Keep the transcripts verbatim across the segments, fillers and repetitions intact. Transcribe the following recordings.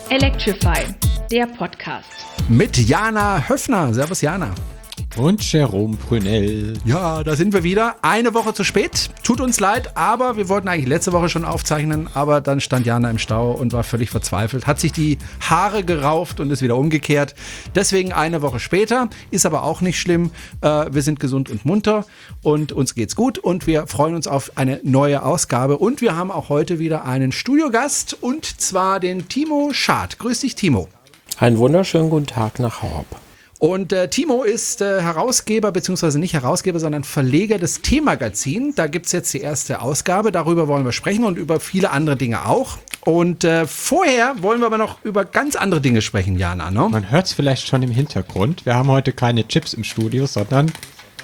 Electrify, der Podcast. Mit Jana Höffner. Servus Jana. Und Jerome Prünell. Ja, da sind wir wieder. Eine Woche zu spät. Tut uns leid, aber wir wollten eigentlich letzte Woche schon aufzeichnen, aber dann stand Jana im Stau und war völlig verzweifelt, hat sich die Haare gerauft und ist wieder umgekehrt. Deswegen eine Woche später, ist aber auch nicht schlimm. Äh, wir sind gesund und munter und uns geht's gut und wir freuen uns auf eine neue Ausgabe. Und wir haben auch heute wieder einen Studiogast und zwar den Timo Schad. Grüß dich, Timo. Einen wunderschönen guten Tag nach Horb. Und äh, Timo ist äh, Herausgeber, beziehungsweise nicht Herausgeber, sondern Verleger des T-Magazin. Da gibt's jetzt die erste Ausgabe, darüber wollen wir sprechen und über viele andere Dinge auch. Und äh, vorher wollen wir aber noch über ganz andere Dinge sprechen, Jana, ne? Man hört es vielleicht schon im Hintergrund. Wir haben heute keine Chips im Studio, sondern...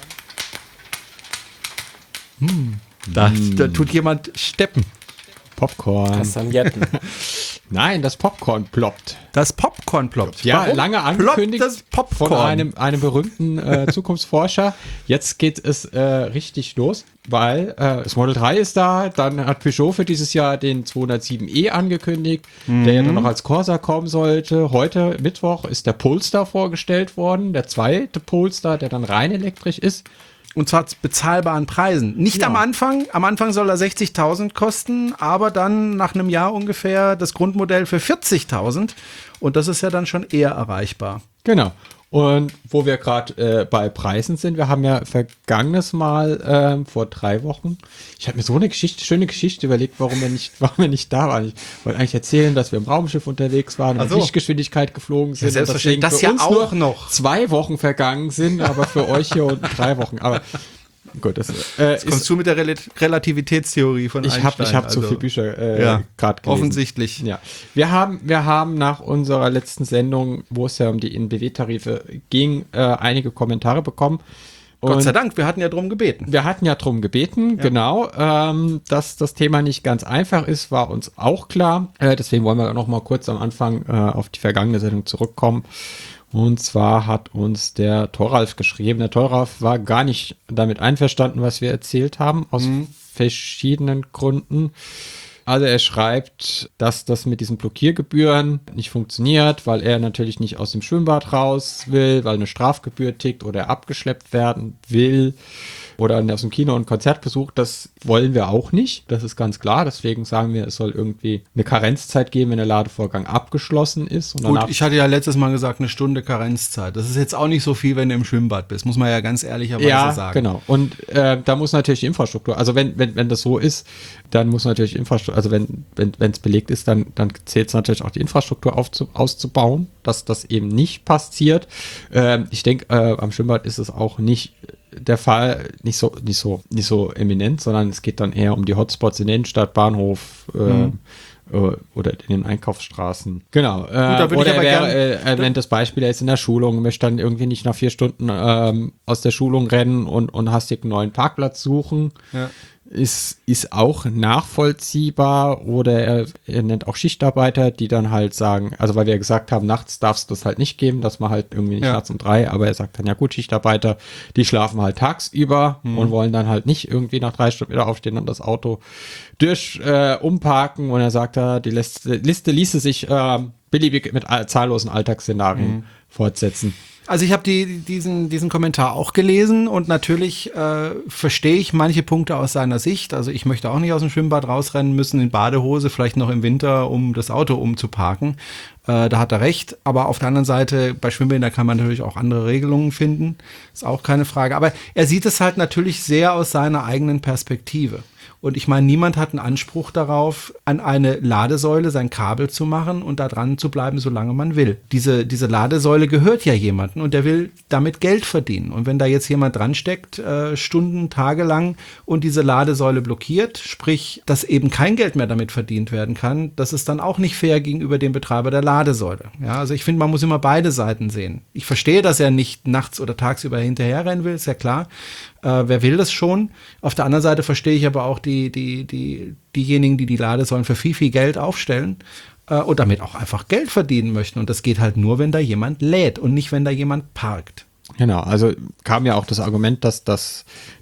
Hm, da, hm. da tut jemand steppen. Popcorn. Kastagnetten. Nein, das Popcorn ploppt. Das Popcorn ploppt. Ja, Warum lange angekündigt das Popcorn? von einem, einem berühmten äh, Zukunftsforscher. Jetzt geht es äh, richtig los, weil äh, das Model drei ist da. Dann hat Peugeot für dieses Jahr den zweihundertsieben e angekündigt, mhm. der ja dann noch als Corsa kommen sollte. Heute, Mittwoch, ist der Polestar vorgestellt worden. Der zweite Polestar, der dann rein elektrisch ist. Und zwar zu bezahlbaren Preisen. Nicht ja. am Anfang. Am Anfang soll er sechzigtausend kosten, aber dann nach einem Jahr ungefähr das Grundmodell für vierzigtausend. Und das ist ja dann schon eher erreichbar. Genau. Und wo wir gerade äh, bei Preisen sind, wir haben ja vergangenes Mal ähm, vor drei Wochen, ich habe mir so eine Geschichte, schöne Geschichte überlegt, warum wir nicht, warum wir nicht da waren. Ich wollte eigentlich erzählen, dass wir im Raumschiff unterwegs waren und mit so. Lichtgeschäftzeit geflogen sind. Ja, selbstverständlich. Und das ja auch noch zwei Wochen vergangen sind, aber für euch hier unten drei Wochen. Aber gut, das, äh, Jetzt kommst ist, du mit der Rel- Relativitätstheorie von ich Einstein. Hab, ich habe also, so viele Bücher äh, ja, gerade gelesen. Offensichtlich. Ja. Wir haben, wir haben nach unserer letzten Sendung, wo es ja um die N B W-Tarife ging, äh, einige Kommentare bekommen. Und Gott sei Dank, wir hatten ja drum gebeten. Wir hatten ja drum gebeten, ja. genau. Ähm, dass das Thema nicht ganz einfach ist, war uns auch klar. Äh, deswegen wollen wir noch mal kurz am Anfang äh, auf die vergangene Sendung zurückkommen. Und zwar hat uns der Thoralf geschrieben. Der Thoralf war gar nicht damit einverstanden, was wir erzählt haben, aus mhm. verschiedenen Gründen. Also er schreibt, dass das mit diesen Blockiergebühren nicht funktioniert, weil er natürlich nicht aus dem Schwimmbad raus will, weil eine Strafgebühr tickt oder er abgeschleppt werden will oder aus dem Kino- und Konzertbesuch. Das wollen wir auch nicht, das ist ganz klar. Deswegen sagen wir, es soll irgendwie eine Karenzzeit geben, wenn der Ladevorgang abgeschlossen ist. Und Gut, ich hatte ja letztes Mal gesagt, eine Stunde Karenzzeit. Das ist jetzt auch nicht so viel, wenn du im Schwimmbad bist, muss man ja ganz ehrlicherweise ja, sagen. Ja, genau. Und äh, da muss natürlich die Infrastruktur, also wenn, wenn, wenn das so ist, dann muss natürlich Infrastruktur, also wenn wenn wenn es belegt ist, dann dann zählt es natürlich auch die Infrastruktur aufzu, auszubauen, dass das eben nicht passiert. Ähm, ich denke, äh, am Schwimmbad ist es auch nicht der Fall, nicht so nicht so nicht so eminent, sondern es geht dann eher um die Hotspots in der Innenstadt, Bahnhof äh, mhm. äh, oder in den Einkaufsstraßen. Genau. Äh, Gut, da oder ich aber wäre, äh, er nennt das Beispiel, er ist in der Schulung, möchte dann irgendwie nicht nach vier Stunden ähm, aus der Schulung rennen und und hastig einen neuen Parkplatz suchen. Ja. Ist, ist auch nachvollziehbar, oder er, er nennt auch Schichtarbeiter, die dann halt sagen, also weil wir ja gesagt haben, nachts darf es das halt nicht geben, dass man halt irgendwie nicht ja. nachts um drei, aber er sagt dann, ja gut, Schichtarbeiter, die schlafen halt tagsüber mhm. und wollen dann halt nicht irgendwie nach drei Stunden wieder aufstehen und das Auto durch äh, umparken, und er sagt da, die Liste, Liste ließe sich äh, beliebig mit all, zahllosen Alltagsszenarien mhm. fortsetzen. Also ich habe die, diesen, diesen Kommentar auch gelesen und natürlich äh, verstehe ich manche Punkte aus seiner Sicht. Also ich möchte auch nicht aus dem Schwimmbad rausrennen müssen in Badehose, vielleicht noch im Winter, um das Auto umzuparken. Äh, da hat er recht. Aber auf der anderen Seite, bei Schwimmbädern kann man natürlich auch andere Regelungen finden. Ist auch keine Frage. Aber er sieht es halt natürlich sehr aus seiner eigenen Perspektive. Und ich meine, niemand hat einen Anspruch darauf, an eine Ladesäule sein Kabel zu machen und da dran zu bleiben, solange man will. Diese, diese Ladesäule gehört ja jemandem und der will damit Geld verdienen. Und wenn da jetzt jemand dran steckt, äh, Stunden, Tage lang, und diese Ladesäule blockiert, sprich, dass eben kein Geld mehr damit verdient werden kann, das ist dann auch nicht fair gegenüber dem Betreiber der Ladesäule. Ja, also ich finde, man muss immer beide Seiten sehen. Ich verstehe, dass er nicht nachts oder tagsüber hinterherrennen will, ist ja klar. Äh, wer will das schon? Auf der anderen Seite verstehe ich aber auch die, die, die, diejenigen, die die Ladesäulen für viel, viel Geld aufstellen äh, und damit auch einfach Geld verdienen möchten. Und das geht halt nur, wenn da jemand lädt und nicht, wenn da jemand parkt. Genau, also kam ja auch das Argument, dass, dass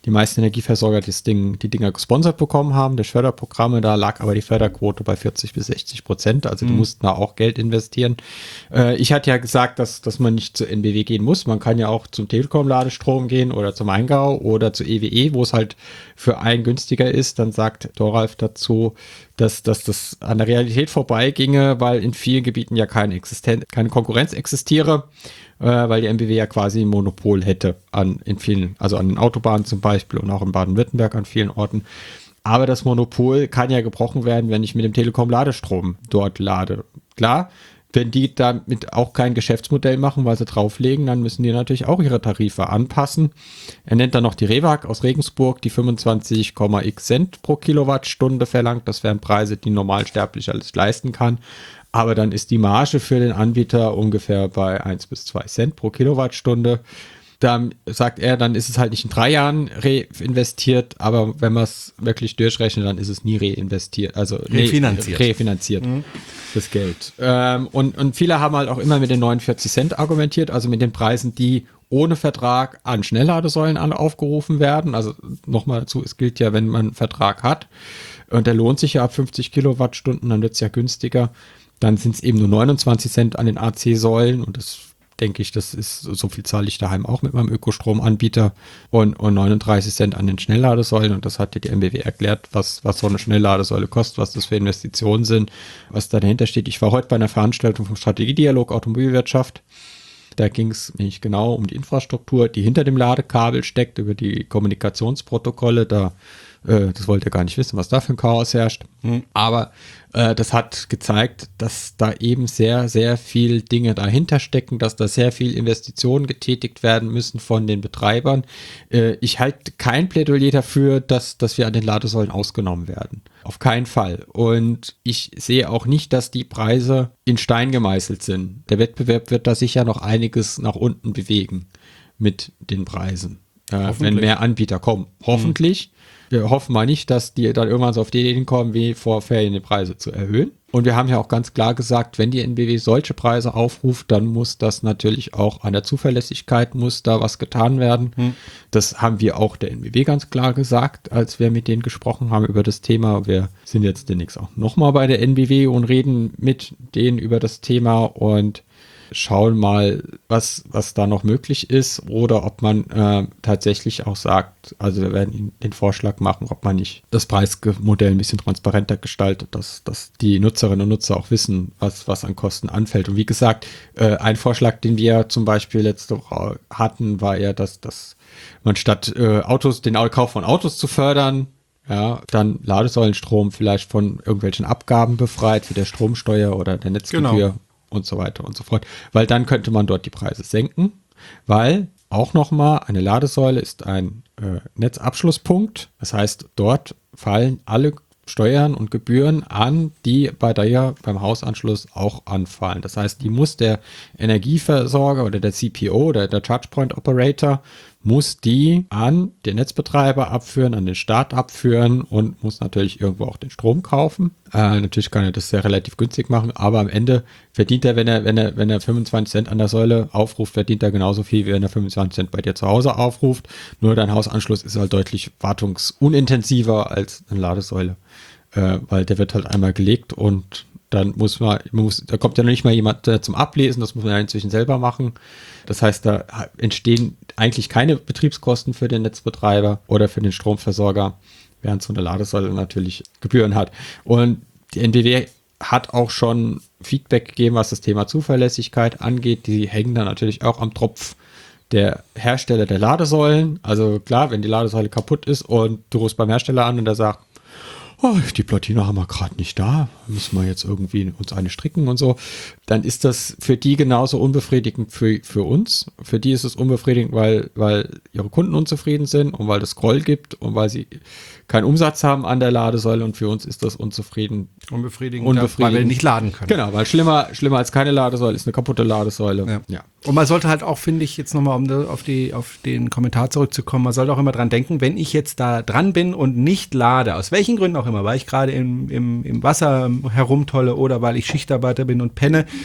die meisten Energieversorger das Ding, die Dinger gesponsert bekommen haben, durch Förderprogramme. Da lag aber die Förderquote bei vierzig bis sechzig Prozent. Also die mhm. mussten da auch Geld investieren. Äh, ich hatte ja gesagt, dass, dass man nicht zu N B W gehen muss. Man kann ja auch zum Telekom-Ladestrom gehen oder zum Maingau oder zu E W E, wo es halt für einen günstiger ist. Dann sagt Thoralf dazu, dass, dass das an der Realität vorbeiginge, weil in vielen Gebieten ja keine, Existen- keine Konkurrenz existiere, äh, weil die N B W ja quasi ein Monopol hätte an in vielen, also an den Autobahnen zum Beispiel und auch in Baden-Württemberg an vielen Orten. Aber das Monopol kann ja gebrochen werden, wenn ich mit dem Telekom-Ladestrom dort lade. Klar, wenn die damit auch kein Geschäftsmodell machen, weil sie drauflegen, dann müssen die natürlich auch ihre Tarife anpassen. Er nennt dann noch die Rewag aus Regensburg, die fünfundzwanzig Komma x Cent pro Kilowattstunde verlangt. Das wären Preise, die ein Normalsterblicher alles leisten kann. Aber dann ist die Marge für den Anbieter ungefähr bei eins bis zwei Cent pro Kilowattstunde. Dann sagt er, dann ist es halt nicht in drei Jahren reinvestiert, aber wenn man es wirklich durchrechnet, dann ist es nie reinvestiert, also refinanziert, re- refinanziert mhm. das Geld. Ähm, und, und viele haben halt auch immer mit den neunundvierzig Cent argumentiert, also mit den Preisen, die ohne Vertrag an Schnellladesäulen an aufgerufen werden. Also nochmal dazu, es gilt ja, wenn man einen Vertrag hat und der lohnt sich ja ab fünfzig Kilowattstunden, dann wird es ja günstiger. Dann sind es eben nur neunundzwanzig Cent an den A C-Säulen und das denke ich, das ist, so viel zahle ich daheim auch mit meinem Ökostromanbieter und, und neununddreißig Cent an den Schnellladesäulen und das hat dir die N B W erklärt, was, was so eine Schnellladesäule kostet, was das für Investitionen sind, was da dahinter steht. Ich war heute bei einer Veranstaltung vom Strategiedialog Automobilwirtschaft. Da ging es nämlich genau um die Infrastruktur, die hinter dem Ladekabel steckt, über die Kommunikationsprotokolle. Da, äh, das wollt ihr gar nicht wissen, was da für ein Chaos herrscht. Hm. Aber äh, das hat gezeigt, dass da eben sehr, sehr viel Dinge dahinter stecken, dass da sehr viel Investitionen getätigt werden müssen von den Betreibern. Äh, ich halte kein Plädoyer dafür, dass, dass wir an den Ladesäulen ausgenommen werden. Auf keinen Fall. Und ich sehe auch nicht, dass die Preise in Stein gemeißelt sind. Der Wettbewerb wird da sicher noch einiges nach unten bewegen mit den Preisen, äh, wenn mehr Anbieter kommen. Hoffentlich. Mhm. Wir hoffen mal nicht, dass die dann irgendwann so auf die Idee kommen, wie vor Ferien die Preise zu erhöhen. Und wir haben ja auch ganz klar gesagt, wenn die N B W solche Preise aufruft, dann muss das natürlich auch an der Zuverlässigkeit, muss da was getan werden. Hm. Das haben wir auch der N B W ganz klar gesagt, als wir mit denen gesprochen haben über das Thema. Wir sind jetzt demnächst auch nochmal bei der N B W und reden mit denen über das Thema und schauen mal, was, was da noch möglich ist oder ob man äh, tatsächlich auch sagt, also wir werden Ihnen den Vorschlag machen, ob man nicht das Preismodell ein bisschen transparenter gestaltet, dass, dass die Nutzerinnen und Nutzer auch wissen, was, was an Kosten anfällt. Und wie gesagt, äh, ein Vorschlag, den wir zum Beispiel letzte Woche hatten, war ja, dass, dass man statt äh, Autos, den Kauf von Autos zu fördern, ja, dann Ladesäulenstrom vielleicht von irgendwelchen Abgaben befreit, wie der Stromsteuer oder der Netzgebühr. Genau. Und so weiter und so fort, weil dann könnte man dort die Preise senken, weil auch nochmal eine Ladesäule ist ein äh, Netzabschlusspunkt, das heißt, dort fallen alle Steuern und Gebühren an, die bei der beim Hausanschluss auch anfallen. Das heißt, die muss der Energieversorger oder der C P O oder der Charge Point Operator muss die an den Netzbetreiber abführen, an den Staat abführen und muss natürlich irgendwo auch den Strom kaufen. Äh, natürlich kann er das sehr relativ günstig machen, aber am Ende verdient er, wenn er, wenn er, wenn er fünfundzwanzig Cent an der Säule aufruft, verdient er genauso viel, wie wenn er fünfundzwanzig Cent bei dir zu Hause aufruft. Nur dein Hausanschluss ist halt deutlich wartungsunintensiver als eine Ladesäule, äh, weil der wird halt einmal gelegt und dann muss man, man muss, da kommt ja noch nicht mal jemand äh, zum Ablesen, das muss man ja inzwischen selber machen. Das heißt, da entstehen eigentlich keine Betriebskosten für den Netzbetreiber oder für den Stromversorger, während so eine Ladesäule natürlich Gebühren hat. Und die N B W hat auch schon Feedback gegeben, was das Thema Zuverlässigkeit angeht. Die hängen da natürlich auch am Tropf der Hersteller der Ladesäulen. Also klar, wenn die Ladesäule kaputt ist und du rufst beim Hersteller an und der sagt, oh, die Platine haben wir gerade nicht da, müssen wir jetzt irgendwie uns eine stricken und so, dann ist das für die genauso unbefriedigend für, für uns. Für die ist es unbefriedigend, weil, weil ihre Kunden unzufrieden sind und weil es Groll gibt und weil sie keinen Umsatz haben an der Ladesäule und für uns ist das unzufrieden. Unbefriedigend, unbefriedigend. weil wir nicht laden können. Genau, weil schlimmer, schlimmer als keine Ladesäule ist eine kaputte Ladesäule. Ja. Ja. Und man sollte halt auch, finde ich, jetzt nochmal, um auf, die, auf den Kommentar zurückzukommen, man sollte auch immer dran denken, wenn ich jetzt da dran bin und nicht lade, aus welchen Gründen auch immer, weil ich gerade im, im, im Wasser herumtolle oder weil ich Schichtarbeiter bin und penne,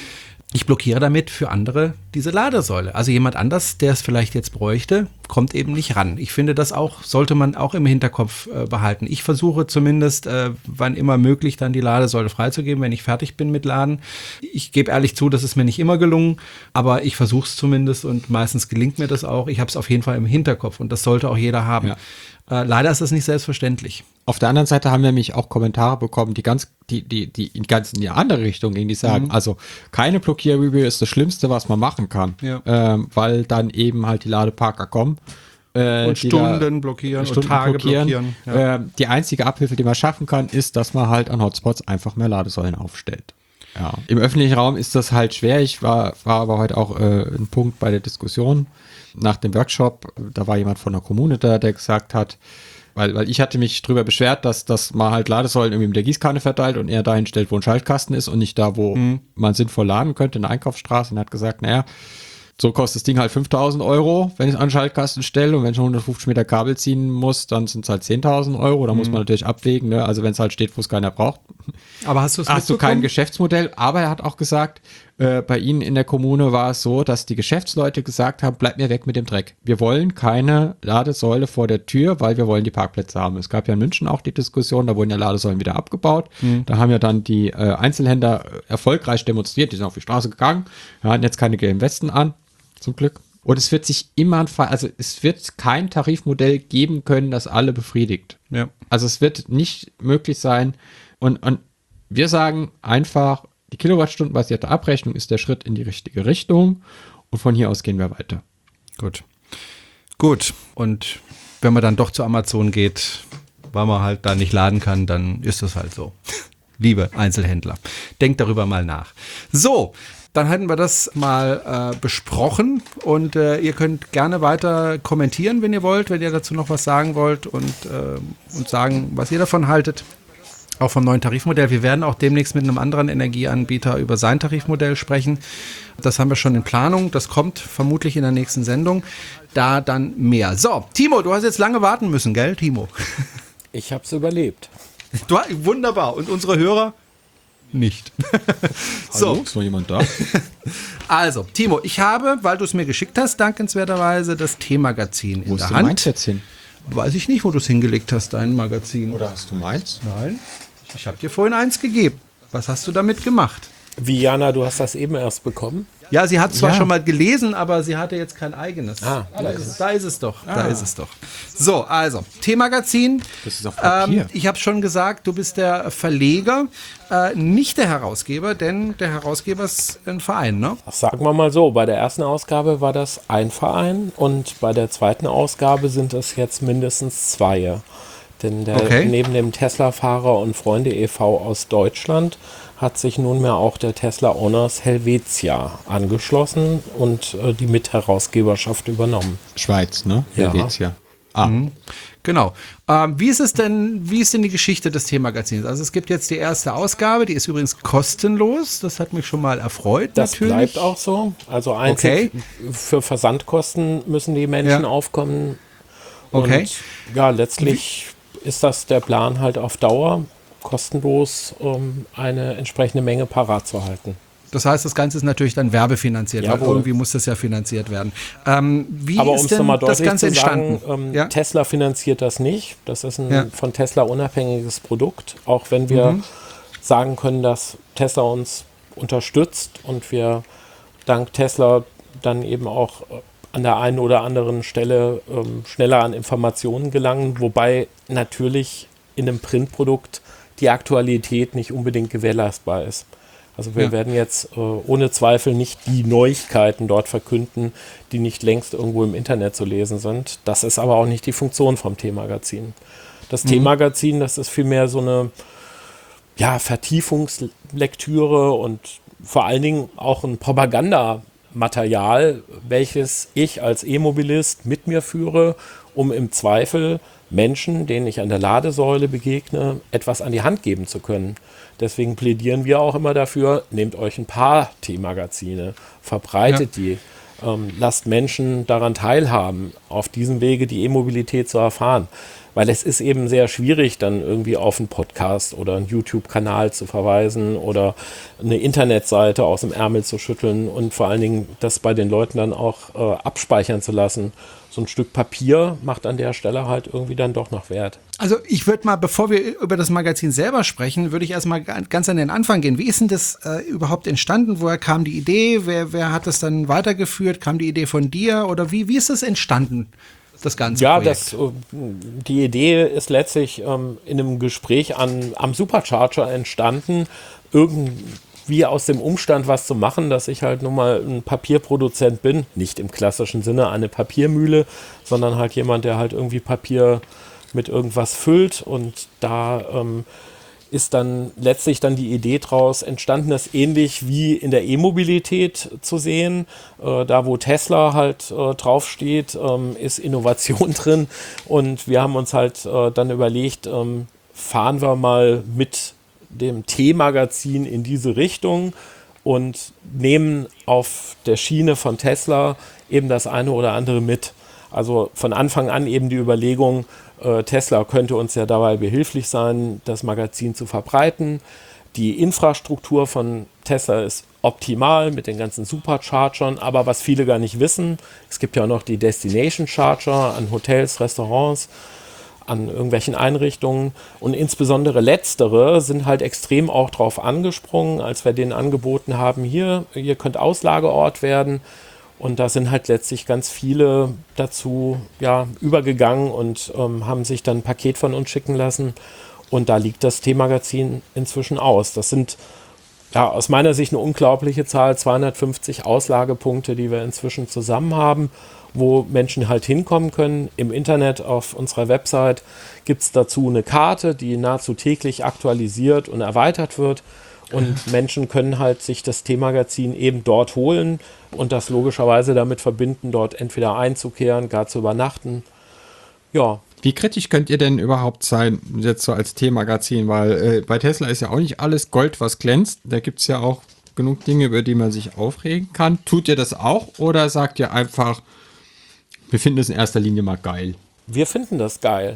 ich blockiere damit für andere diese Ladesäule. Also jemand anders, der es vielleicht jetzt bräuchte, kommt eben nicht ran. Ich finde, das auch sollte man auch im Hinterkopf äh, behalten. Ich versuche zumindest, äh, wann immer möglich, dann die Ladesäule freizugeben, wenn ich fertig bin mit Laden. Ich gebe ehrlich zu, das ist mir nicht immer gelungen, aber ich versuche es zumindest und meistens gelingt mir das auch. Ich habe es auf jeden Fall im Hinterkopf und das sollte auch jeder haben. Ja. Äh, leider ist das nicht selbstverständlich. Auf der anderen Seite haben wir nämlich auch Kommentare bekommen, die ganz, die, die, die in ganz in die andere Richtung gehen, die sagen, mhm. also keine Blockierreview ist das Schlimmste, was man machen kann, ja. ähm, weil dann eben halt die Ladeparker kommen. Äh, und Stunden blockieren Stunden und Tage blockieren. blockieren. Ja. Äh, die einzige Abhilfe, die man schaffen kann, ist, dass man halt an Hotspots einfach mehr Ladesäulen aufstellt. Ja. Im öffentlichen Raum ist das halt schwer. Ich war, war aber heute auch äh, ein Punkt bei der Diskussion nach dem Workshop. Da war jemand von der Kommune da, der gesagt hat, Weil, weil ich hatte mich drüber beschwert, dass, dass man halt Ladesäulen irgendwie mit der Gießkanne verteilt und er dahin stellt, wo ein Schaltkasten ist und nicht da, wo mhm. man sinnvoll laden könnte, in der Einkaufsstraße. Und er hat gesagt, naja, so kostet das Ding halt fünftausend Euro, wenn ich es an den Schaltkasten stelle. Und wenn ich hundertfünfzig Meter Kabel ziehen muss, dann sind es halt zehntausend Euro. Da mhm. muss man natürlich abwägen, ne? Also wenn es halt steht, wo es keiner braucht. Aber hast du es Hast du kein Geschäftsmodell. Aber er hat auch gesagt, äh, bei Ihnen in der Kommune war es so, dass die Geschäftsleute gesagt haben, bleibt mir weg mit dem Dreck. Wir wollen keine Ladesäule vor der Tür, weil wir wollen die Parkplätze haben. Es gab ja in München auch die Diskussion, da wurden ja Ladesäulen wieder abgebaut. Mhm. Da haben ja dann die äh, Einzelhändler erfolgreich demonstriert, die sind auf die Straße gegangen, hatten jetzt keine gelben Westen an. Zum Glück. Und es wird sich immer, also es wird kein Tarifmodell geben können, das alle befriedigt. Ja. Also es wird nicht möglich sein. Und, und wir sagen einfach, die Kilowattstundenbasierte Abrechnung ist der Schritt in die richtige Richtung. Und von hier aus gehen wir weiter. Gut. Gut. Und wenn man dann doch zu Amazon geht, weil man halt da nicht laden kann, dann ist das halt so. Liebe Einzelhändler, denkt darüber mal nach. So. Dann hätten wir das mal äh, besprochen und äh, ihr könnt gerne weiter kommentieren, wenn ihr wollt, wenn ihr dazu noch was sagen wollt und, äh, und sagen, was ihr davon haltet. Auch vom neuen Tarifmodell. Wir werden auch demnächst mit einem anderen Energieanbieter über sein Tarifmodell sprechen. Das haben wir schon in Planung. Das kommt vermutlich in der nächsten Sendung. Da dann mehr. So, Timo, du hast jetzt lange warten müssen, gell, Timo? Ich habe es überlebt. Du, wunderbar. Und unsere Hörer? Nicht. So. Hallo, ist noch jemand da? Also, Timo, ich habe, weil du es mir geschickt hast, dankenswerterweise das T-Magazin in der Hand. Wo ist dein meins jetzt hin? Weiß ich nicht, wo du es hingelegt hast, dein Magazin. Oder hast du meins? Nein, ich habe dir vorhin eins gegeben. Was hast du damit gemacht? Wie, Jana, du hast das eben erst bekommen? Ja, sie hat zwar ja. schon mal gelesen, aber sie hatte jetzt kein eigenes. Ah, da, ist es. da ist es doch. Ah. Da ist es doch. So, also, T-Magazin. Das ist auf Papier. Ähm, ich habe schon gesagt, du bist der Verleger, äh, nicht der Herausgeber, denn der Herausgeber ist ein Verein, ne? Das sagen wir mal so, bei der ersten Ausgabe war das ein Verein und bei der zweiten Ausgabe sind es jetzt mindestens zwei. Denn der, okay. neben dem Tesla-Fahrer und Freunde e V aus Deutschland hat sich nunmehr auch der Tesla Owners Helvetia angeschlossen und äh, die Mitherausgeberschaft übernommen. Schweiz, ne? Ja. Helvetia. Ah. Mhm. Genau. Ähm, wie ist es denn, wie ist denn die Geschichte des T-Magazins? Also es gibt jetzt die erste Ausgabe, die ist übrigens kostenlos. Das hat mich schon mal erfreut, das natürlich. Das bleibt auch so. Also einzig okay. für Versandkosten müssen die Menschen ja. aufkommen. Und okay. ja, letztlich wie? ist das der Plan halt auf Dauer, kostenlos, um eine entsprechende Menge parat zu halten. Das heißt, das Ganze ist natürlich dann werbefinanziert, Jawohl. weil irgendwie muss das ja finanziert werden. Ähm, wie Aber ist denn das Ganze entstanden? Sagen, ähm, ja? Tesla finanziert das nicht. Das ist ein ja. von Tesla unabhängiges Produkt. Auch wenn wir mhm. sagen können, dass Tesla uns unterstützt und wir dank Tesla dann eben auch an der einen oder anderen Stelle ähm, schneller an Informationen gelangen, wobei natürlich in einem Printprodukt die Aktualität nicht unbedingt gewährleistbar ist. Also wir ja. werden jetzt äh, ohne Zweifel nicht die Neuigkeiten dort verkünden, die nicht längst irgendwo im Internet zu lesen sind. Das ist aber auch nicht die Funktion vom T-Magazin. Das mhm. T-Magazin, das ist vielmehr so eine ja, Vertiefungslektüre und vor allen Dingen auch ein Propagandamaterial, welches ich als E-Mobilist mit mir führe, um im Zweifel Menschen, denen ich an der Ladesäule begegne, etwas an die Hand geben zu können. Deswegen plädieren wir auch immer dafür, nehmt euch ein paar T-Magazine, verbreitet ja. die, ähm, lasst Menschen daran teilhaben, auf diesem Wege die E-Mobilität zu erfahren. weil es ist eben sehr schwierig, dann irgendwie auf einen Podcast oder einen YouTube-Kanal zu verweisen oder eine Internetseite aus dem Ärmel zu schütteln und vor allen Dingen das bei den Leuten dann auch äh, abspeichern zu lassen. So ein Stück Papier macht an der Stelle halt irgendwie dann doch noch Wert. Also ich würde mal, bevor wir über das Magazin selber sprechen, würde ich erstmal ganz an den Anfang gehen. Wie ist denn das äh, überhaupt entstanden? Woher kam die Idee? Wer, wer hat das dann weitergeführt? Kam die Idee von dir? Oder wie, wie ist das entstanden, das ganze ja, Projekt? Ja, die Idee ist letztlich ähm, in einem Gespräch an, am Supercharger entstanden. Irgendwie aus dem Umstand was zu machen, dass ich halt nun mal ein Papierproduzent bin. Nicht im klassischen Sinne eine Papiermühle, sondern halt jemand, der halt irgendwie Papier mit irgendwas füllt, und da ähm, ist dann letztlich dann die Idee draus entstanden, das ähnlich wie in der E-Mobilität zu sehen. Äh, da, wo Tesla halt äh, draufsteht, ähm, ist Innovation drin, und wir haben uns halt äh, dann überlegt, ähm, fahren wir mal mit dem T-Magazin in diese Richtung und nehmen auf der Schiene von Tesla eben das eine oder andere mit. Also von Anfang an eben die Überlegung, äh, Tesla könnte uns ja dabei behilflich sein, das Magazin zu verbreiten. Die Infrastruktur von Tesla ist optimal mit den ganzen Superchargern, aber was viele gar nicht wissen, es gibt ja auch noch die Destination Charger an Hotels, Restaurants, an irgendwelchen Einrichtungen, und insbesondere letztere sind halt extrem auch drauf angesprungen, als wir denen angeboten haben, hier, ihr könnt Auslageort werden. Und da sind halt letztlich ganz viele dazu ja, übergegangen und ähm, haben sich dann ein Paket von uns schicken lassen. Und da liegt das T-Magazin inzwischen aus. Das sind ja aus meiner Sicht eine unglaubliche Zahl, zweihundertfünfzig Auslagepunkte, die wir inzwischen zusammen haben, wo Menschen halt hinkommen können. Im Internet auf unserer Website gibt es dazu eine Karte, die nahezu täglich aktualisiert und erweitert wird. Und Menschen können halt sich das T-Magazin eben dort holen und das logischerweise damit verbinden, dort entweder einzukehren, gar zu übernachten. Ja. Wie kritisch könnt ihr denn überhaupt sein, jetzt so als T-Magazin? Weil äh, bei Tesla ist ja auch nicht alles Gold, was glänzt. Da gibt es ja auch genug Dinge, über die man sich aufregen kann. Tut ihr das auch, oder sagt ihr einfach, wir finden es in erster Linie mal geil? Wir finden das geil.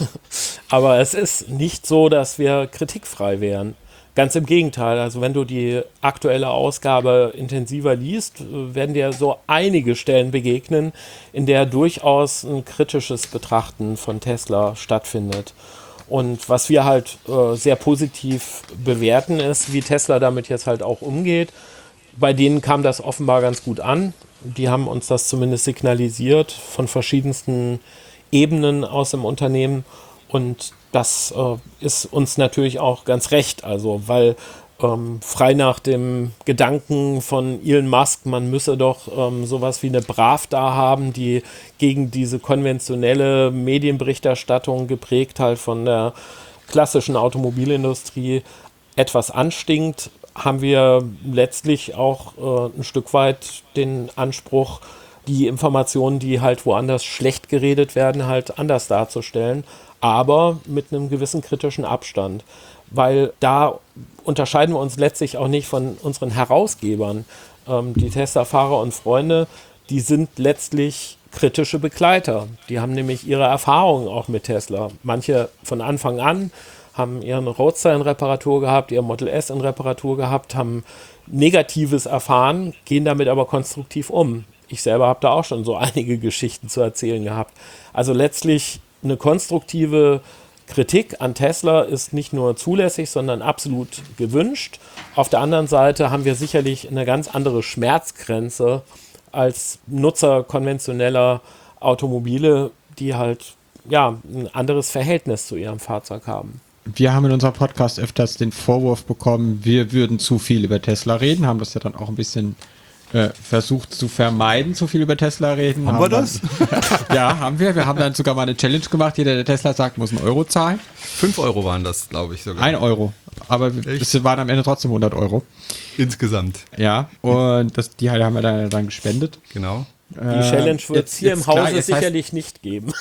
Aber es ist nicht so, dass wir kritikfrei wären. Ganz im Gegenteil, also wenn du die aktuelle Ausgabe intensiver liest, werden dir so einige Stellen begegnen, in der durchaus ein kritisches Betrachten von Tesla stattfindet. Und was wir halt äh, sehr positiv bewerten ist, wie Tesla damit jetzt halt auch umgeht. Bei denen kam das offenbar ganz gut an. Die haben uns das zumindest signalisiert von verschiedensten Ebenen aus dem Unternehmen. Und das äh, ist uns natürlich auch ganz recht, also weil ähm, frei nach dem Gedanken von Elon Musk, man müsse doch ähm, sowas wie eine Pravda haben, die gegen diese konventionelle Medienberichterstattung geprägt halt von der klassischen Automobilindustrie etwas anstinkt, haben wir letztlich auch äh, ein Stück weit den Anspruch, die Informationen, die halt woanders schlecht geredet werden, halt anders darzustellen, aber mit einem gewissen kritischen Abstand, weil da unterscheiden wir uns letztlich auch nicht von unseren Herausgebern. Ähm, die Tesla-Fahrer und Freunde, die sind letztlich kritische Begleiter. Die haben nämlich ihre Erfahrungen auch mit Tesla. Manche von Anfang an haben ihren Roadster in Reparatur gehabt, ihr Model S in Reparatur gehabt, haben Negatives erfahren, gehen damit aber konstruktiv um. Ich selber habe da auch schon so einige Geschichten zu erzählen gehabt. Also letztlich eine konstruktive Kritik an Tesla ist nicht nur zulässig, sondern absolut gewünscht. Auf der anderen Seite haben wir sicherlich eine ganz andere Schmerzgrenze als Nutzer konventioneller Automobile, die halt ja ein anderes Verhältnis zu ihrem Fahrzeug haben. Wir haben in unserem Podcast öfters den Vorwurf bekommen, wir würden zu viel über Tesla reden, haben das ja dann auch ein bisschen äh, versucht zu vermeiden, zu viel über Tesla reden. Haben, haben wir das? Dann, ja, haben wir. Wir haben dann sogar mal eine Challenge gemacht. Jeder, der Tesla sagt, muss einen Euro zahlen. Fünf Euro waren das, glaube ich sogar. Ein Euro. Aber es waren am Ende trotzdem hundert Euro. Insgesamt. Ja, und das, die haben wir dann, dann gespendet. Genau. Die Challenge wird es hier im Hause klar, sicherlich heißt, nicht geben.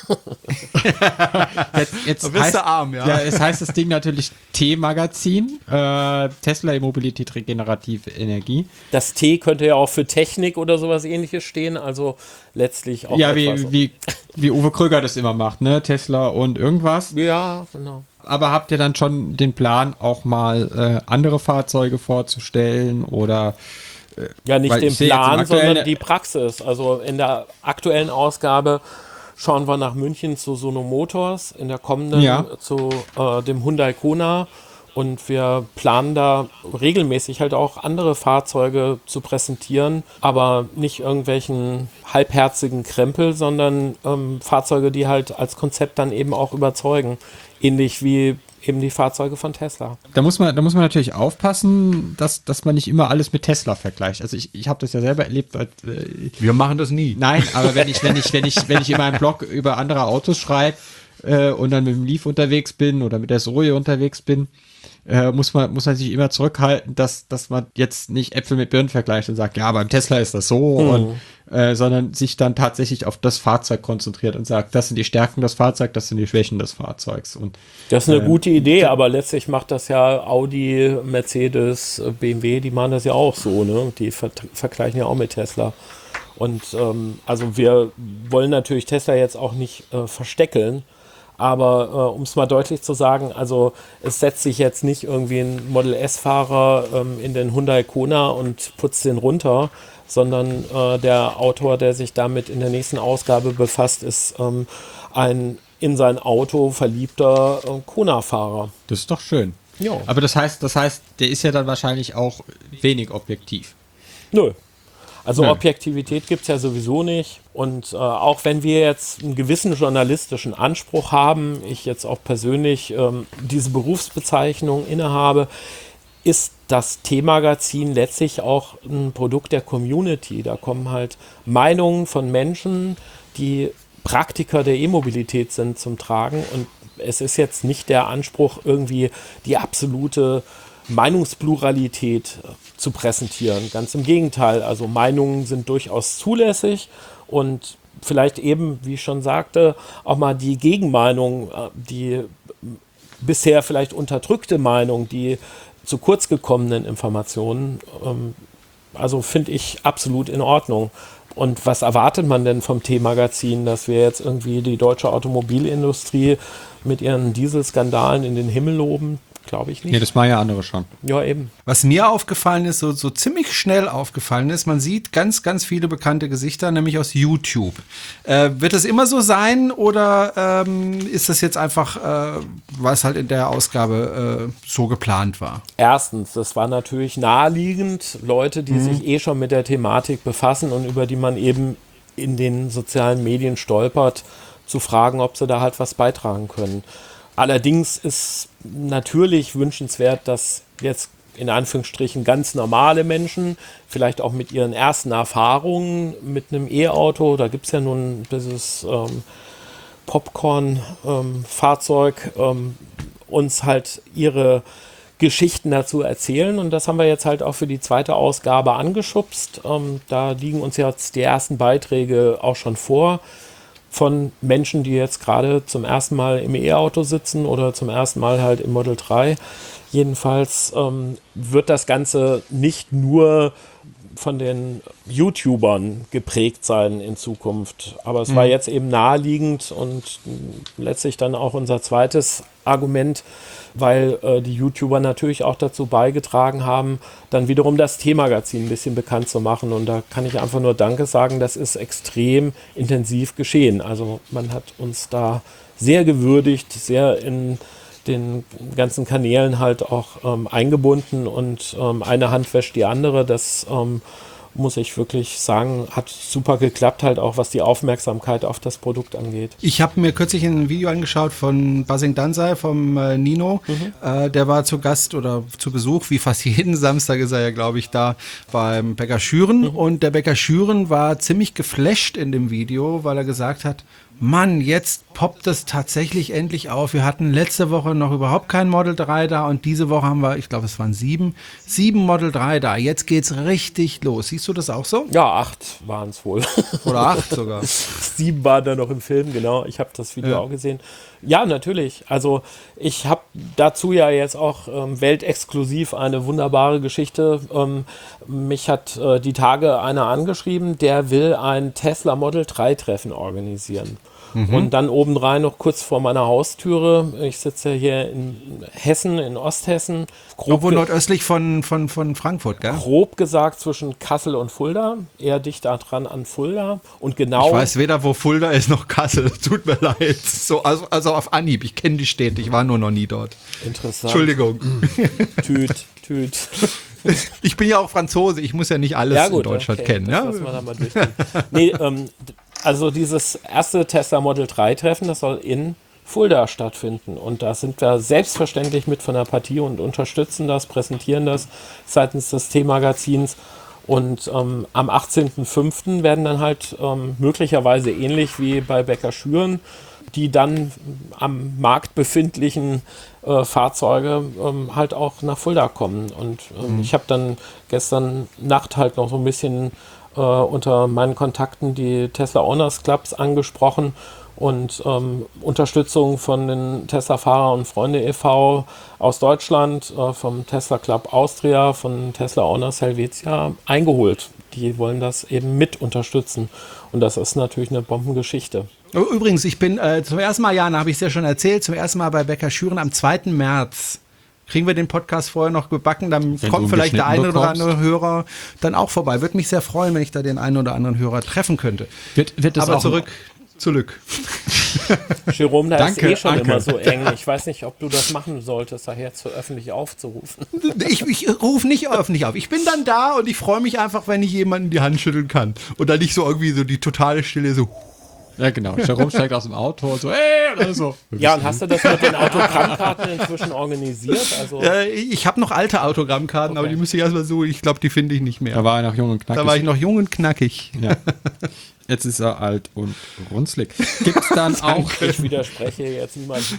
jetzt jetzt du bist heißt, der Arm, ja. ja. Es heißt das Ding natürlich T-Magazin, äh, Tesla E-Mobilität regenerative Energie. Das T könnte ja auch für Technik oder sowas ähnliches stehen, also letztlich auch Ja, etwas. wie, wie, wie Uwe Kröger das immer macht, ne? Tesla und irgendwas. Ja, genau. Aber habt ihr dann schon den Plan, auch mal äh, andere Fahrzeuge vorzustellen oder Ja, nicht Weil den ich sehe jetzt im Plan, aktuellen- sondern die Praxis. Also in der aktuellen Ausgabe schauen wir nach München zu Sono Motors, in der kommenden Ja. zu äh, dem Hyundai Kona. Und wir planen da regelmäßig halt auch andere Fahrzeuge zu präsentieren, aber nicht irgendwelchen halbherzigen Krempel, sondern ähm, Fahrzeuge, die halt als Konzept dann eben auch überzeugen. Ähnlich wie eben die Fahrzeuge von Tesla. Da muss man, da muss man natürlich aufpassen, dass, dass man nicht immer alles mit Tesla vergleicht. Also ich, ich habe das ja selber erlebt. Als, äh, Wir machen das nie. nein, aber wenn ich, wenn ich, wenn ich, wenn ich in meinem Blog über andere Autos schreibe äh, und dann mit dem Leaf unterwegs bin oder mit der Zoe unterwegs bin, äh, muss man, muss man sich immer zurückhalten, dass, dass man jetzt nicht Äpfel mit Birnen vergleicht und sagt, ja, beim Tesla ist das so, Mhm. und, äh, sondern sich dann tatsächlich auf das Fahrzeug konzentriert und sagt, das sind die Stärken des Fahrzeugs, das sind die Schwächen des Fahrzeugs. Und Das ist eine Ähm, gute Idee, aber letztlich macht das ja Audi, Mercedes, B M W, die machen das ja auch so, ne? Die ver vergleichen ja auch mit Tesla. Und ähm, also wir wollen natürlich Tesla jetzt auch nicht äh, versteckeln, aber äh, um es mal deutlich zu sagen, also es setzt sich jetzt nicht irgendwie ein Model S-Fahrer ähm, in den Hyundai Kona und putzt den runter, sondern äh, der Autor, der sich damit in der nächsten Ausgabe befasst, ist ähm, ein in sein Auto verliebter äh, Kona-Fahrer. das ist doch schön. Ja. Aber das heißt, das heißt, der ist ja dann wahrscheinlich auch wenig objektiv. Nö. Also Nö. Objektivität gibt es ja sowieso nicht. Und äh, auch wenn wir jetzt einen gewissen journalistischen Anspruch haben, ich jetzt auch persönlich ähm, diese Berufsbezeichnung innehabe, ist das T-Magazin letztlich auch ein Produkt der Community. Da kommen halt Meinungen von Menschen, die Praktiker der E-Mobilität sind, zum Tragen. Und es ist jetzt nicht der Anspruch, irgendwie die absolute Meinungspluralität äh, zu präsentieren. Ganz im Gegenteil. Also Meinungen sind durchaus zulässig und vielleicht eben, wie ich schon sagte, auch mal die Gegenmeinung, äh, die bisher vielleicht unterdrückte Meinung, die zu kurz gekommenen Informationen, ähm, also finde ich absolut in Ordnung. Und was erwartet man denn vom T-Magazin, dass wir jetzt irgendwie die deutsche Automobilindustrie mit ihren Dieselskandalen in den Himmel loben? Glaube ich nicht. Nee, das machen ja andere schon. Ja, eben. Was mir aufgefallen ist, so, so ziemlich schnell aufgefallen ist, man sieht ganz, ganz viele bekannte Gesichter, nämlich aus YouTube. Äh, wird das immer so sein oder ähm, ist das jetzt einfach, äh, weil es halt in der Ausgabe äh, so geplant war? Erstens, das war natürlich naheliegend, Leute, die sich eh schon mit der Thematik befassen und über die man eben in den sozialen Medien stolpert, zu fragen, ob sie da halt was beitragen können. Allerdings ist natürlich wünschenswert, dass jetzt in Anführungsstrichen ganz normale Menschen, vielleicht auch mit ihren ersten Erfahrungen mit einem E-Auto, da gibt es ja nun dieses ähm, Popcorn-Fahrzeug, ähm, ähm, uns halt ihre Geschichten dazu erzählen. Und das haben wir jetzt halt auch für die zweite Ausgabe angeschubst. Ähm, da liegen uns jetzt die ersten Beiträge auch schon vor, von Menschen, die jetzt gerade zum ersten Mal im E-Auto sitzen oder zum ersten Mal halt im Model drei. Jedenfalls ähm, wird das Ganze nicht nur von den YouTubern geprägt sein in Zukunft. Aber es mhm. war jetzt eben naheliegend und letztlich dann auch unser zweites Argument, weil äh, die YouTuber natürlich auch dazu beigetragen haben, dann wiederum das T-Magazin ein bisschen bekannt zu machen. Und da kann ich einfach nur Danke sagen, das ist extrem intensiv geschehen. Also man hat uns da sehr gewürdigt, sehr in den ganzen Kanälen halt auch ähm, eingebunden und ähm, eine Hand wäscht die andere. Das ähm, muss ich wirklich sagen, hat super geklappt, halt auch was die Aufmerksamkeit auf das Produkt angeht. Ich habe mir kürzlich ein Video angeschaut von Buzzing Danzai, vom äh, Nino. Mhm. Äh, der war zu Gast oder zu Besuch, wie fast jeden Samstag ist er ja, glaube ich, da beim Bäcker Schüren. Mhm. Und der Bäcker Schüren war ziemlich geflasht in dem Video, weil er gesagt hat, Mann, jetzt poppt es tatsächlich endlich auf. Wir hatten letzte Woche noch überhaupt kein Model drei da und diese Woche haben wir, ich glaube, es waren sieben, sieben Model drei da. Jetzt geht's richtig los. Siehst du das auch so? Ja, acht waren es wohl. Oder acht sogar. Sieben waren da noch im Film, genau. Ich habe das Video Ja. auch gesehen. Ja, natürlich. Also ich habe dazu ja jetzt auch ähm, weltexklusiv eine wunderbare Geschichte. Ähm, mich hat äh, die Tage einer angeschrieben, der will ein Tesla Model drei Treffen organisieren. Mhm. Und dann obendrein noch kurz vor meiner Haustüre. Ich sitze hier in Hessen, in Osthessen. Grob nordöstlich von, von, von Frankfurt, gell? Grob gesagt zwischen Kassel und Fulda. Eher dichter dran an Fulda. Und genau. Ich weiß weder, wo Fulda ist, noch Kassel. Tut mir leid. So, also, also auf Anhieb. Ich kenne die Städte. Ich war nur noch nie dort. Interessant. Entschuldigung. Tüt, tüt. Ich bin ja auch Franzose. Ich muss ja nicht alles Ja, gut, in Deutschland okay, kennen. das Ja? lassen wir da mal durchgehen. Nee, ähm, also dieses erste Tesla Model drei Treffen, das soll in Fulda stattfinden. Und da sind wir selbstverständlich mit von der Partie und unterstützen das, präsentieren das seitens des T-Magazins. Und ähm, am achtzehnten fünften werden dann halt ähm, möglicherweise ähnlich wie bei Becker Schüren die dann am Markt befindlichen äh, Fahrzeuge ähm, halt auch nach Fulda kommen. Und ähm, mhm. ich habe dann gestern Nacht halt noch so ein bisschen äh, unter meinen Kontakten die Tesla Owners Clubs angesprochen und ähm, Unterstützung von den Tesla Fahrer und Freunde e V aus Deutschland, äh, vom Tesla Club Austria, von Tesla Owners Helvetia eingeholt. Die wollen das eben mit unterstützen. Und das ist natürlich eine Bombengeschichte. Übrigens, ich bin äh, zum ersten Mal, Jana, habe ich es ja schon erzählt, zum ersten Mal bei Becker Schüren am zweiten März. Kriegen wir den Podcast vorher noch gebacken, dann wenn kommt vielleicht der eine bekommst. oder andere Hörer dann auch vorbei. Würde mich sehr freuen, wenn ich da den einen oder anderen Hörer treffen könnte. Wird, wird das Aber auch zurück, zurück. Jerome, da Danke, ist eh schon Anke. immer so eng. Ich weiß nicht, ob du das machen solltest, daher zu öffentlich aufzurufen. Ich, ich rufe nicht öffentlich auf. Ich bin dann da und ich freue mich einfach, wenn ich jemanden die Hand schütteln kann. Und dann nicht so irgendwie so die totale Stille so. Ja, genau. Jerome steigt aus dem Auto und so, ey, oder so. Ja, und hast du das mit den Autogrammkarten inzwischen organisiert? Also Äh, ich habe noch alte Autogrammkarten, Okay. aber die müsste ich erstmal so, ich glaube, die finde ich nicht mehr. Da war er noch jung und knackig. Da war ich noch jung und knackig. Ja. Jetzt ist er alt und runzlig. Gibt's dann auch... ich widerspreche jetzt niemandem.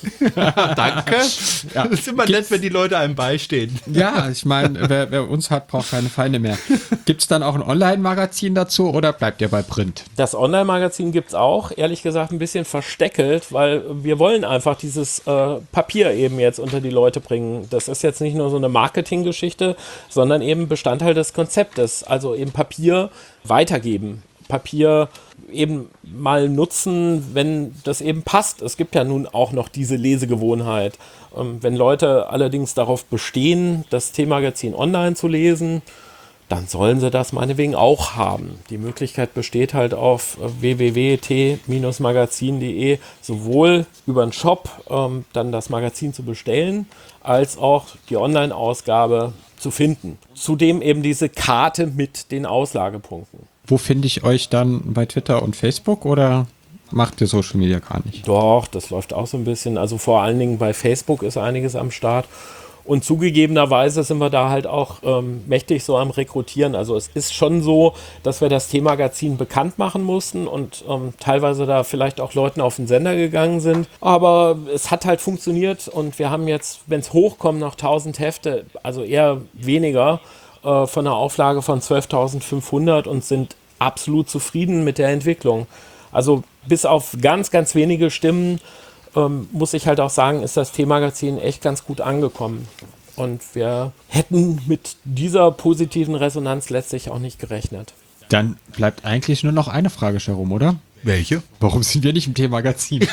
Danke. Ja. Das ist immer nett, wenn die Leute einem beistehen. Ja, ich meine, wer, wer uns hat, braucht keine Feinde mehr. Gibt's dann auch ein Online-Magazin dazu oder bleibt ihr bei Print? Das Online-Magazin gibt es auch, ehrlich gesagt, ein bisschen versteckelt, weil wir wollen einfach dieses äh, Papier eben jetzt unter die Leute bringen. Das ist jetzt nicht nur so eine Marketinggeschichte, sondern eben Bestandteil des Konzeptes. Also eben Papier weitergeben. Papier eben mal nutzen, wenn das eben passt. Es gibt ja nun auch noch diese Lesegewohnheit. Ähm, wenn Leute allerdings darauf bestehen, das T-Magazin online zu lesen, dann sollen sie das meinetwegen auch haben. Die Möglichkeit besteht halt auf w w w punkt t magazin punkt de sowohl über den Shop ähm, dann das Magazin zu bestellen, als auch die Online-Ausgabe zu finden. Zudem eben diese Karte mit den Auslagepunkten. Wo finde ich euch dann bei Twitter und Facebook oder macht ihr Social Media gar nicht? Doch, das läuft auch so ein bisschen. Also vor allen Dingen bei Facebook ist einiges am Start. Und zugegebenerweise sind wir da halt auch ähm, mächtig so am Rekrutieren. Also es ist schon so, dass wir das T-Magazin bekannt machen mussten und ähm, teilweise da vielleicht auch Leuten auf den Sender gegangen sind. Aber es hat halt funktioniert und wir haben jetzt, wenn es hochkommt, noch tausend Hefte, also eher weniger, äh, von einer Auflage von zwölftausendfünfhundert und sind absolut zufrieden mit der Entwicklung. Also bis auf ganz, ganz wenige Stimmen Ähm, muss ich halt auch sagen, ist das T-Magazin echt ganz gut angekommen. Und wir hätten mit dieser positiven Resonanz letztlich auch nicht gerechnet. Dann bleibt eigentlich nur noch eine Frage, Jerome, oder? Welche? Warum sind wir nicht im T-Magazin?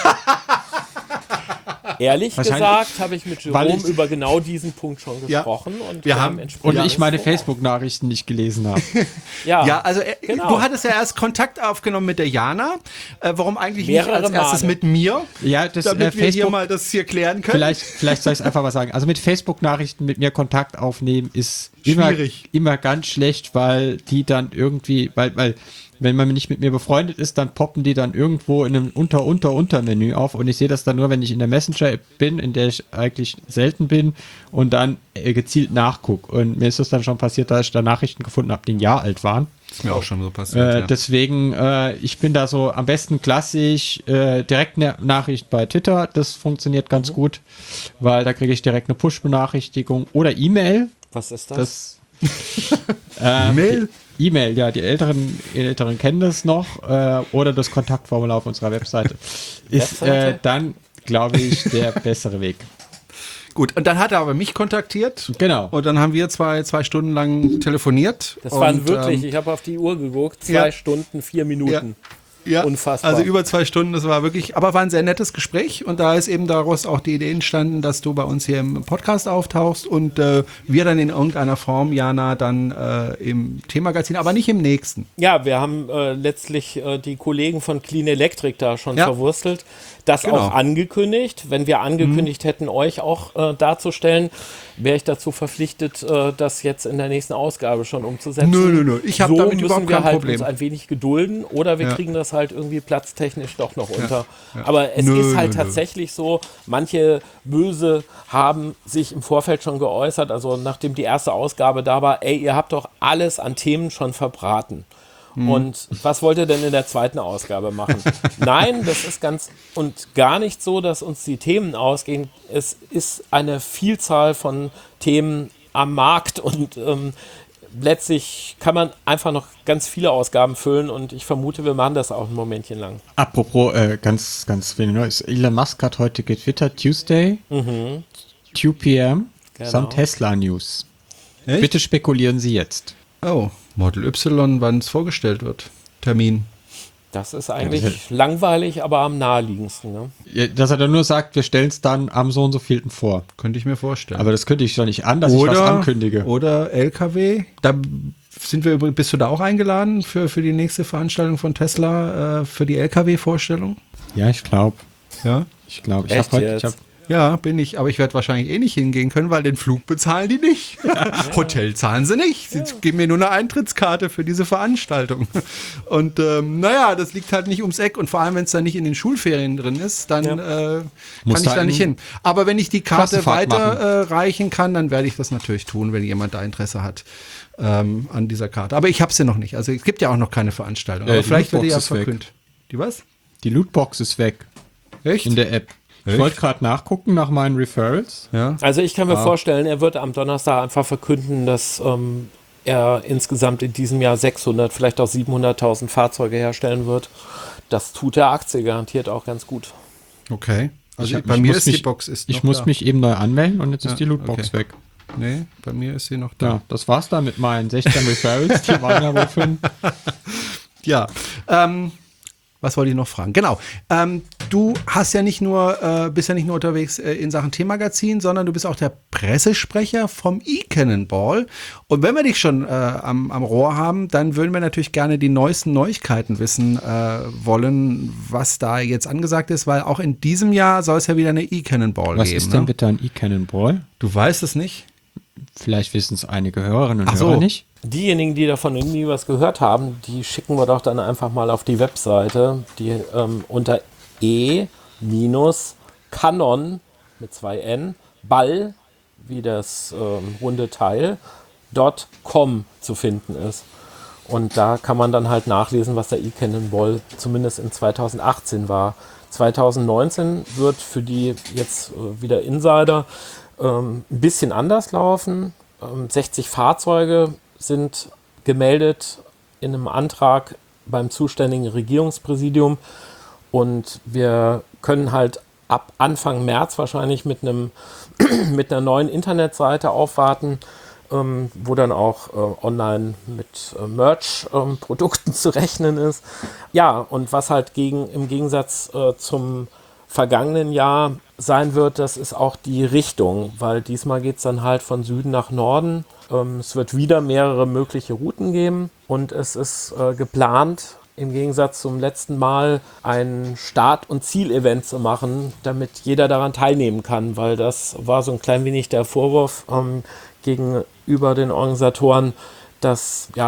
Ehrlich Wahrscheinlich- gesagt habe ich mit Weil Jerome ich- über genau diesen Punkt schon Ja. gesprochen. Und Wir haben- entsprechend- Und ich meine Facebook-Nachrichten nicht gelesen habe. Ja, Ja, also äh, genau. du hattest ja erst Kontakt aufgenommen mit der Jana. Äh, warum eigentlich nicht Mehrere als erstes Male. mit mir? Ja, das Damit äh, wir hier Facebook... mal das hier klären können. Vielleicht, vielleicht soll ich es einfach mal sagen. Also mit Facebook-Nachrichten mit mir Kontakt aufnehmen ist immer, Schwierig. immer ganz schlecht, weil die dann irgendwie, weil, weil wenn man nicht mit mir befreundet ist, dann poppen die dann irgendwo in einem Unter-Unter-Unter-Menü auf und ich sehe das dann nur, wenn ich in der Messenger-App bin, in der ich eigentlich selten bin und dann äh, gezielt nachgucke. Und mir ist das dann schon passiert, dass ich da Nachrichten gefunden habe, die ein Jahr alt waren. Ist mir auch schon so passiert, Äh, ja. Deswegen, äh, ich bin da so am besten klassisch, äh, direkt eine Nachricht bei Twitter, das funktioniert ganz gut, weil da kriege ich direkt eine Push-Benachrichtigung oder E-Mail. Was ist das? Das ähm, E-Mail? E-Mail, ja, die Älteren, die Älteren kennen das noch, äh, oder das Kontaktformular auf unserer Webseite. Ist Webseite? äh, dann, glaube ich, der bessere Weg. Gut, und dann hat er aber mich kontaktiert. Genau. Und dann haben wir zwei, zwei Stunden lang telefoniert. Das waren und, wirklich, ähm, ich habe auf die Uhr geguckt, zwei ja. Stunden, vier Minuten. Ja, Unfassbar. Also über zwei Stunden, das war wirklich, aber war ein sehr nettes Gespräch und da ist eben daraus auch die Idee entstanden, dass du bei uns hier im Podcast auftauchst und äh, wir dann in irgendeiner Form, Jana, dann äh, im T-Magazin, aber nicht im nächsten. Ja, wir haben äh, letztlich äh, die Kollegen von Clean Electric da schon Ja. verwurstelt. Das Genau. auch angekündigt. Wenn wir angekündigt mhm. hätten, euch auch äh, darzustellen, wäre ich dazu verpflichtet, äh, das jetzt in der nächsten Ausgabe schon umzusetzen. Nö, nö, nö. Ich habe so damit müssen überhaupt wir kein halt Problem. uns ein wenig gedulden oder wir Ja. kriegen das halt irgendwie platztechnisch doch noch unter. Ja. Aber es Nö, ist halt nö, nö. tatsächlich so, manche Böse haben sich im Vorfeld schon geäußert, also nachdem die erste Ausgabe da war, ey, ihr habt doch alles an Themen schon verbraten. Und was wollt ihr denn in der zweiten Ausgabe machen? Nein, das ist ganz und gar nicht so, dass uns die Themen ausgehen. Es ist eine Vielzahl von Themen am Markt und ähm, letztlich kann man einfach noch ganz viele Ausgaben füllen und ich vermute, wir machen das auch ein Momentchen lang. Apropos, äh, ganz, ganz wenig Neues. Elon Musk hat heute getwittert, Tuesday, Mhm. two p m, Genau. some Tesla News. Echt? Bitte spekulieren Sie jetzt. Oh, Model Y, wann es vorgestellt wird. Termin. Das ist eigentlich Ja, das langweilig, aber am naheliegendsten. Ne? Ja, dass er dann nur sagt, wir stellen es dann am so und so vielten vor. Könnte ich mir vorstellen. Aber das könnte ich doch nicht an, dass ich was ankündige. Oder L K W. Da sind wir übrigens, bist du da auch eingeladen für, für die nächste Veranstaltung von Tesla, äh, für die L K W-Vorstellung? Ja, ich glaube. Ja. Ich glaube, ich Echt habe heute. jetzt? Ich hab, Ja, bin ich, aber ich werde wahrscheinlich eh nicht hingehen können, weil den Flug bezahlen die nicht. Hotel zahlen sie nicht. Sie geben mir nur eine Eintrittskarte für diese Veranstaltung. Und ähm, naja, das liegt halt nicht ums Eck und vor allem, wenn es dann nicht in den Schulferien drin ist, dann Ja. äh, Muss kann ich da da nicht einen hin. Aber wenn ich die Karte Klassenfahrt weiterreichen äh, kann, dann werde ich das natürlich tun, wenn jemand da Interesse hat ähm, an dieser Karte. Aber ich habe sie noch nicht. Also es gibt ja auch noch keine Veranstaltung. Äh, Aber die vielleicht wird die ja Lootbox ist weg. verkündet. Die was? die Lootbox ist weg Echt? in der App. Ich Echt? wollte gerade nachgucken nach meinen Referrals. Ja. Also ich kann mir Ah. vorstellen, er wird am Donnerstag einfach verkünden, dass ähm, er insgesamt in diesem Jahr sechshundert, vielleicht auch siebenhunderttausend Fahrzeuge herstellen wird. Das tut der Aktie garantiert auch ganz gut. Okay. Also Ich hab- bei ich mir muss ist mich- die Box ist Ich noch muss da. mich eben neu anmelden und jetzt Ja, ist die Lootbox okay. weg. Nee, bei mir ist sie noch da. Ja, das war's dann mit meinen sechzehn Referrals. Die waren ja wohl fünf. Ja, ähm, was wollte ich noch fragen? Genau, ähm, du hast ja nicht nur, äh, bist ja nicht nur unterwegs äh, in Sachen T-Magazin, sondern du bist auch der Pressesprecher vom eCannonball. Und wenn wir dich schon äh, am, am Rohr haben, dann würden wir natürlich gerne die neuesten Neuigkeiten wissen äh, wollen, was da jetzt angesagt ist, weil auch in diesem Jahr soll es ja wieder eine eCannonball Was geben. ist denn ne? bitte ein eCannonball? Du weißt es nicht? Vielleicht wissen es einige Hörerinnen und Ach so. Hörer nicht. Diejenigen, die davon noch nie was gehört haben, die schicken wir doch dann einfach mal auf die Webseite, die ähm, unter e-canon mit zwei N, Ball, wie das ähm, runde Teil, .com zu finden ist. Und da kann man dann halt nachlesen, was der eCannonball zumindest in zweitausendachtzehn war. zweitausendneunzehn wird für die jetzt äh, wieder Insider ähm, ein bisschen anders laufen. Ähm, sechzig Fahrzeuge sind gemeldet in einem Antrag beim zuständigen Regierungspräsidium und wir können halt ab Anfang März wahrscheinlich mit einem mit einer neuen Internetseite aufwarten, ähm, wo dann auch äh, online mit äh, Merch-Produkten ähm, zu rechnen ist. Ja, und was halt gegen, im Gegensatz äh, zum vergangenen Jahr sein wird, das ist auch die Richtung, weil diesmal geht es dann halt von Süden nach Norden. Ähm, es wird wieder mehrere mögliche Routen geben und es ist äh, geplant, im Gegensatz zum letzten Mal ein Start- und Zielevent zu machen, damit jeder daran teilnehmen kann, weil das war so ein klein wenig der Vorwurf ähm, gegenüber den Organisatoren, dass ja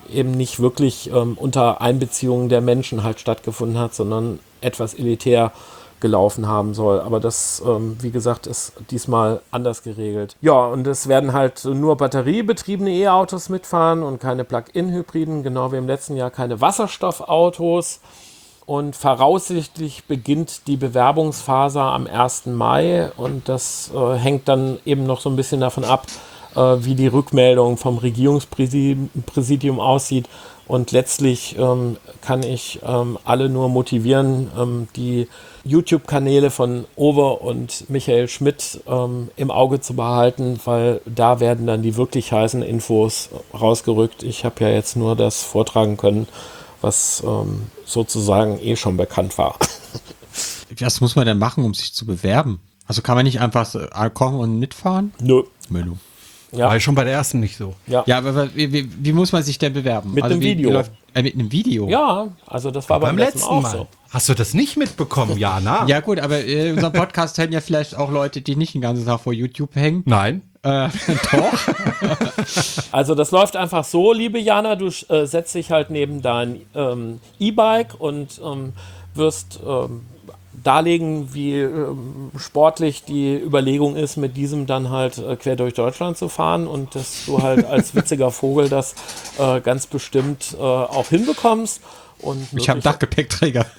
eben nicht wirklich ähm, unter Einbeziehung der Menschen halt stattgefunden hat, sondern etwas elitär gelaufen haben soll. Aber das, ähm, wie gesagt, ist diesmal anders geregelt. Ja, und es werden halt nur batteriebetriebene E-Autos mitfahren und keine Plug-in-Hybriden, genau wie im letzten Jahr keine Wasserstoffautos. Und voraussichtlich beginnt die Bewerbungsphase am ersten Mai und das äh, hängt dann eben noch so ein bisschen davon ab, äh, wie die Rückmeldung vom Regierungspräsidium aussieht. Und letztlich ähm, kann ich ähm, alle nur motivieren, ähm, die YouTube-Kanäle von Owe und Michael Schmidt ähm, im Auge zu behalten, weil da werden dann die wirklich heißen Infos rausgerückt. Ich habe ja jetzt nur das vortragen können, was ähm, sozusagen eh schon bekannt war. Was muss man denn machen, um sich zu bewerben? Also kann man nicht einfach so kommen und mitfahren? Nö. Menü. Ja. War schon bei der ersten nicht so. Ja, Ja, aber wie, wie, wie muss man sich denn bewerben? Mit also einem wie, Video. Wie läuft, äh, mit einem Video? ja, also das war beim, Beim letzten, letzten auch Mal. so. Hast du das nicht mitbekommen, Jana? Ja gut, aber in unserem Podcast hören ja vielleicht auch Leute, die nicht den ganzen Tag vor YouTube hängen. Nein. Äh, doch. Also das läuft einfach so, liebe Jana, du äh, setzt dich halt neben dein ähm, E-Bike und ähm, wirst ähm, darlegen, wie ähm, sportlich die Überlegung ist, mit diesem dann halt äh, quer durch Deutschland zu fahren und dass du halt als witziger Vogel das äh, ganz bestimmt äh, auch hinbekommst. Und Ich habe einen Dachgepäckträger.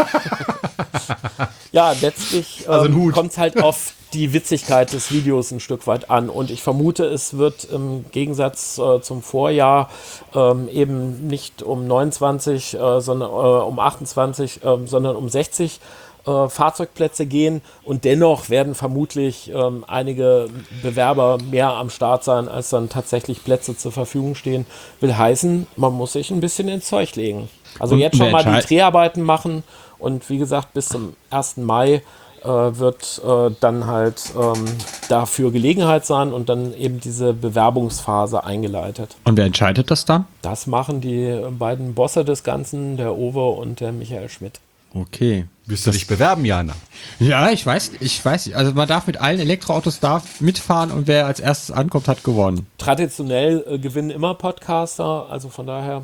Ja, letztlich Also ein ähm, Hut. kommt es halt auf die Witzigkeit des Videos ein Stück weit an. Und ich vermute, es wird im Gegensatz äh, zum Vorjahr ähm, eben nicht um neunundzwanzig, äh, sondern äh, um achtundzwanzig, äh, sondern um sechzig äh, Fahrzeugplätze gehen. Und dennoch werden vermutlich ähm, einige Bewerber mehr am Start sein, als dann tatsächlich Plätze zur Verfügung stehen. Will heißen, man muss sich ein bisschen ins Zeug legen. Also Und jetzt schon mal die Entscheid- Dreharbeiten machen. Und wie gesagt, bis zum ersten Mai äh, wird äh, dann halt ähm, dafür Gelegenheit sein und dann eben diese Bewerbungsphase eingeleitet. Und wer entscheidet das dann? Das machen die beiden Bosse des Ganzen, der Owe und der Michael Schmidt. Okay. Wirst du dich bewerben, Jana? Ja, ich weiß, ich weiß. Also man darf mit allen Elektroautos darf mitfahren und wer als erstes ankommt, hat gewonnen. Traditionell äh, gewinnen immer Podcaster, also von daher.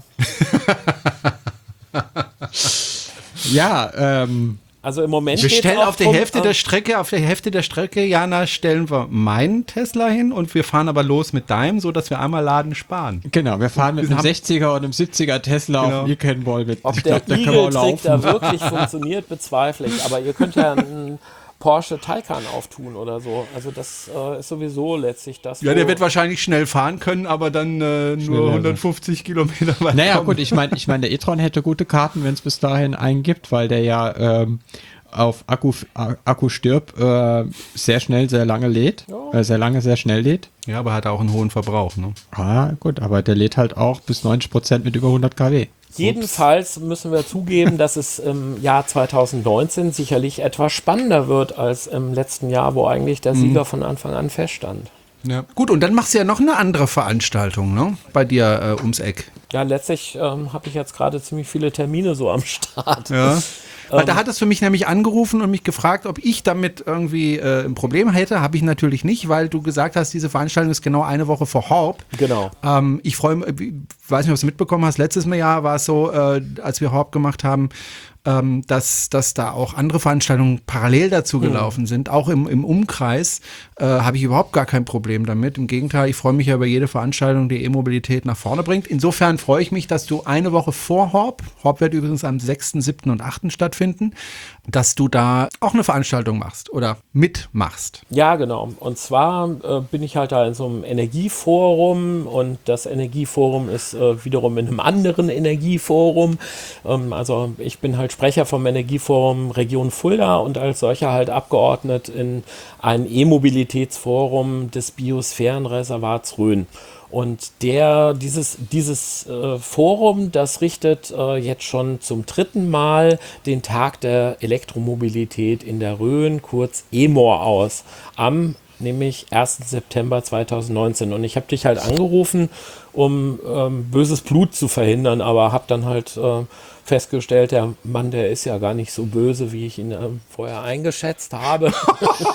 Ja, ähm, Also im Moment Wir geht's stellen auch auf der drum, Hälfte ähm, der Strecke, auf der Hälfte der Strecke, Jana, stellen wir meinen Tesla hin und wir fahren aber los mit deinem, so dass wir einmal Laden sparen. genau, wir fahren mit Wir einem haben- sechziger und einem siebziger Tesla Genau. auf dem E-Cannonball mit. Ob Ich der glaub, da können wir auch Eagle-Trick da laufen. wirklich funktioniert, bezweifle ich. Aber ihr könnt ja einen Porsche Taycan auftun oder so. Also das äh, ist sowieso letztlich das. Ja, wo- der wird wahrscheinlich schnell fahren können, aber dann äh, nur Schneller. hundertfünfzig Kilometer weit Naja, kommen. gut, ich meine, ich mein, der e-tron hätte gute Karten, wenn es bis dahin einen gibt, weil der ja ähm, auf Akku, Akku stirbt, äh, sehr schnell, sehr lange lädt. Äh, sehr lange, sehr schnell lädt. Ja, aber hat auch einen hohen Verbrauch, ne? Ah, gut, aber der lädt halt auch bis neunzig Prozent mit über hundert Kilowatt. Jedenfalls müssen wir zugeben, dass es im Jahr zweitausendneunzehn sicherlich etwas spannender wird als im letzten Jahr, wo eigentlich der Sieger von Anfang an feststand. Ja. Gut, und dann machst du ja noch eine andere Veranstaltung, ne? Bei dir äh, ums Eck. Ja, letztlich ähm, habe ich jetzt gerade ziemlich viele Termine so am Start. Ja. Weil da hat es für mich nämlich angerufen und mich gefragt, ob ich damit irgendwie äh, ein Problem hätte. Habe ich natürlich nicht, weil du gesagt hast, diese Veranstaltung ist genau eine Woche vor Horb. Genau. Ähm, ich freue mich, ich weiß nicht, ob du es mitbekommen hast, letztes Jahr war es so, äh, als wir Horb gemacht haben, ähm, dass, dass da auch andere Veranstaltungen parallel dazu gelaufen mhm. sind. Auch im, im Umkreis äh, habe ich überhaupt gar kein Problem damit. Im Gegenteil, ich freue mich ja über jede Veranstaltung, die E-Mobilität nach vorne bringt. Insofern freue ich mich, dass du eine Woche vor Horb, Horb wird übrigens am sechsten, siebten und achten stattfinden, dass du da auch eine Veranstaltung machst oder mitmachst. Ja, genau. Und zwar äh, bin ich halt da in so einem Energieforum und das Energieforum ist äh, wiederum in einem anderen Energieforum. Ähm, also ich bin halt Sprecher vom Energieforum Region Fulda und als solcher halt abgeordnet in ein E-Mobilitätsforum des Biosphärenreservats Rhön. Und der, dieses, dieses äh, Forum, das richtet äh, jetzt schon zum dritten Mal den Tag der Elektromobilität in der Rhön, kurz E M O R, aus, am nämlich ersten September zweitausendneunzehn. Und ich habe dich halt angerufen, um ähm, böses Blut zu verhindern, aber habe dann halt äh, festgestellt, der Mann, der ist ja gar nicht so böse, wie ich ihn äh, vorher eingeschätzt habe.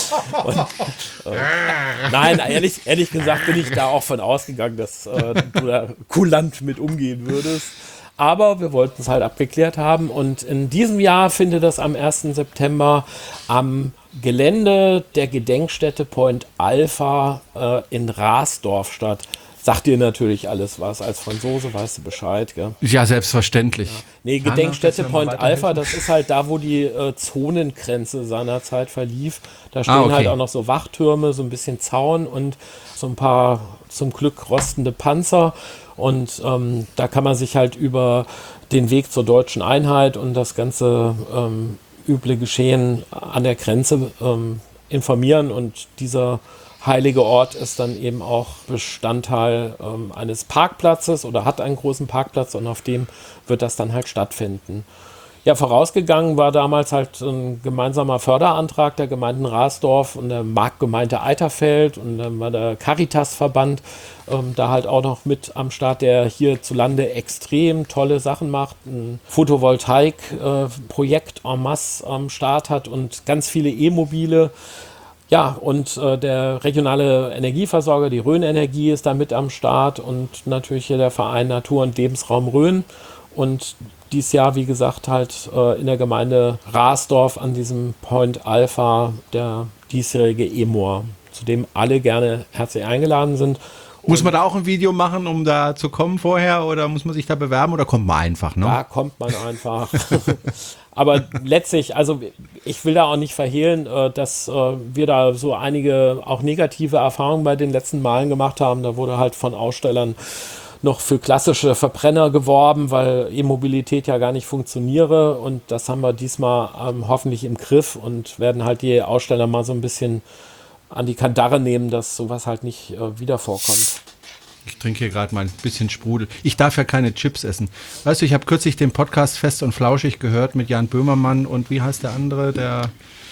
Und, äh, nein, ehrlich, ehrlich gesagt bin ich da auch von ausgegangen, dass äh, du da kulant mit umgehen würdest. Aber wir wollten es halt abgeklärt haben. Und in diesem Jahr findet das am ersten September am Gelände der Gedenkstätte Point Alpha äh, in Rasdorf statt. Sagt dir natürlich alles was. Als Franzose weißt du Bescheid, gell? Ja, selbstverständlich. Ja. Nee, Gedenkstätte Point Alpha, das ist halt da, wo die äh, Zonengrenze seinerzeit verlief. Da stehen ah, okay. halt auch noch so Wachtürme, so ein bisschen Zaun und so ein paar zum Glück rostende Panzer. Und ähm, da kann man sich halt über den Weg zur deutschen Einheit und das ganze ähm, üble Geschehen an der Grenze ähm, informieren. Und dieser heilige Ort ist dann eben auch Bestandteil ähm, eines Parkplatzes oder hat einen großen Parkplatz und auf dem wird das dann halt stattfinden. Ja, vorausgegangen war damals halt ein gemeinsamer Förderantrag der Gemeinden Rasdorf und der Marktgemeinde Eiterfeld und dann war der Caritas-Verband ähm, da halt auch noch mit am Start, der hierzulande extrem tolle Sachen macht, ein Photovoltaik-Projekt äh, en masse am Start hat und ganz viele E-Mobile. Ja, und äh, der regionale Energieversorger, die Rhön Energie, ist da mit am Start und natürlich hier der Verein Natur und Lebensraum Rhön. Und dieses Jahr, wie gesagt, halt äh, in der Gemeinde Rasdorf an diesem Point Alpha der diesjährige E-Moor, zu dem alle gerne herzlich eingeladen sind. Muss man da auch ein Video machen, um da zu kommen vorher oder muss man sich da bewerben oder kommt man einfach? Ne? Da kommt man einfach. Aber letztlich, also ich will da auch nicht verhehlen, dass wir da so einige auch negative Erfahrungen bei den letzten Malen gemacht haben. Da wurde halt von Ausstellern noch für klassische Verbrenner geworben, weil E-Mobilität ja gar nicht funktioniere. Und das haben wir diesmal ähm, hoffentlich im Griff und werden halt die Aussteller mal so ein bisschen an die Kandare nehmen, dass sowas halt nicht äh, wieder vorkommt. Ich trinke hier gerade mal ein bisschen Sprudel. Ich darf ja keine Chips essen. Weißt du, ich habe kürzlich den Podcast Fest und Flauschig gehört mit Jan Böhmermann und wie heißt der andere, der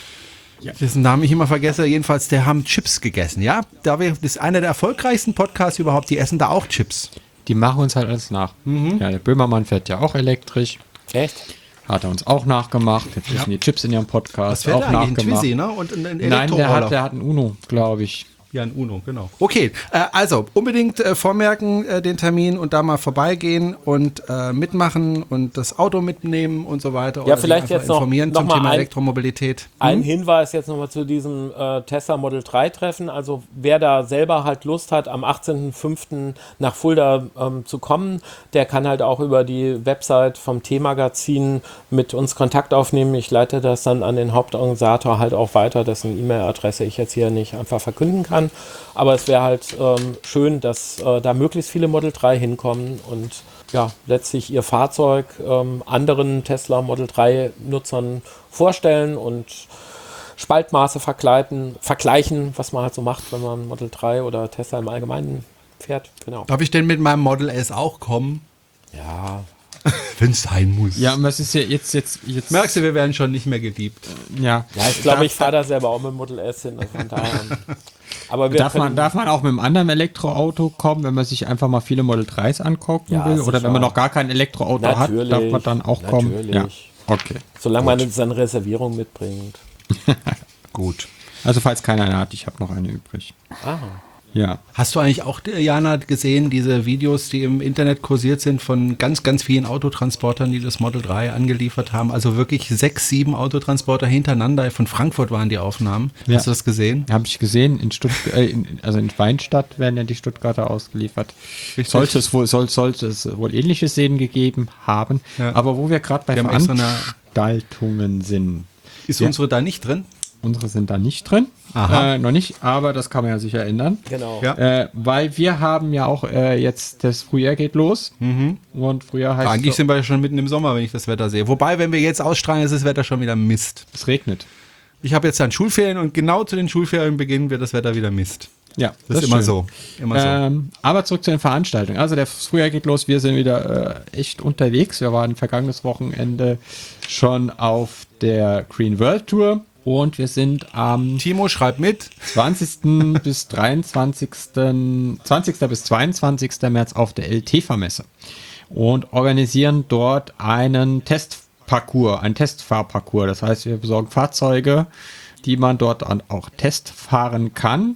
ja. dessen Namen ich immer vergesse. Jedenfalls, der haben Chips gegessen, ja? Da wir, das ist einer der erfolgreichsten Podcasts überhaupt, die essen da auch Chips. Die machen uns halt alles nach. Mhm. Ja, der Böhmermann fährt ja auch elektrisch. Echt? Hat er uns auch nachgemacht. Jetzt ja. die Chips in ihrem Podcast auch nachgemacht. Ein Twizy, ne? Und ein, ein Nein, der hat, der hat einen Uno, glaube ich. Ja, ein Uno, genau. Okay, äh, also unbedingt äh, vormerken äh, den Termin und da mal vorbeigehen und äh, mitmachen und das Auto mitnehmen und so weiter. Ja, oder vielleicht jetzt noch, informieren noch zum mal Thema ein, Elektromobilität. Hm? Ein Hinweis jetzt nochmal zu diesem äh, Tesla Model drei Treffen. Also wer da selber halt Lust hat, am achtzehnten fünften nach Fulda ähm, zu kommen, der kann halt auch über die Website vom T-Magazin mit uns Kontakt aufnehmen. Ich leite das dann an den Hauptorganisator halt auch weiter, dessen E-Mail-Adresse ich jetzt hier nicht einfach verkünden kann. Aber es wäre halt ähm, schön, dass äh, da möglichst viele Model drei hinkommen und ja, letztlich ihr Fahrzeug ähm, anderen Tesla Model drei Nutzern vorstellen und Spaltmaße vergleichen, vergleichen, was man halt so macht, wenn man Model drei oder Tesla im Allgemeinen fährt. Genau. Darf ich denn mit meinem Model S auch kommen? Ja. Wenn es sein muss. Ja, und was ist ja jetzt, jetzt, jetzt. Merkst du, wir werden schon nicht mehr geliebt. Ja. Ja, ich glaube, ich fahre da selber auch mit dem Model S hin. Also von daher. Aber wir darf, man, darf man auch mit einem anderen Elektroauto kommen, wenn man sich einfach mal viele Model dreis angucken ja, will? Oder wenn man noch gar kein Elektroauto natürlich, hat, darf man dann auch kommen? Natürlich. Ja. Okay. Solange Gut. man seine Reservierung mitbringt. Gut. Also falls keiner eine hat, ich habe noch eine übrig. Ah. Ja. Hast du eigentlich auch, Jana, gesehen, diese Videos, die im Internet kursiert sind von ganz, ganz vielen Autotransportern, die das Model drei angeliefert haben? Also wirklich sechs, sieben Autotransporter hintereinander. Von Frankfurt waren die Aufnahmen. Ja. Hast du das gesehen? Habe ich gesehen. In Stutt äh, in, also in Weinstadt werden ja die Stuttgarter ausgeliefert. Richtig. Sollte es wohl, soll, sollte es wohl ähnliche Szenen gegeben haben. Ja. Aber wo wir gerade bei wir Veranstaltungen sind. Ist ja. unsere da nicht drin? Unsere sind da nicht drin. Aha. Äh, noch nicht, aber das kann man ja sicher ändern. Genau. Ja. Äh, weil wir haben ja auch äh, jetzt, das Frühjahr geht los. Mhm. Und Frühjahr heißt Eigentlich so, sind wir ja schon mitten im Sommer, wenn ich das Wetter sehe. Wobei, wenn wir jetzt ausstrahlen, ist das Wetter schon wieder Mist. Es regnet. Ich habe jetzt dann Schulferien und genau zu den Schulferienbeginn wird das Wetter wieder Mist. Ja, das, das ist immer so. Immer ähm, so. Aber zurück zu den Veranstaltungen. Also der Frühjahr geht los, wir sind wieder äh, echt unterwegs. Wir waren vergangenes Wochenende schon auf der Green World Tour. Und wir sind am Timo, schreib mit. zwanzigsten bis dreiundzwanzigsten zwanzigsten bis zweiundzwanzigsten März auf der L T F A-Messe und organisieren dort einen Testparcours, einen Testfahrparcours. Das heißt, wir besorgen Fahrzeuge, die man dort auch testfahren kann.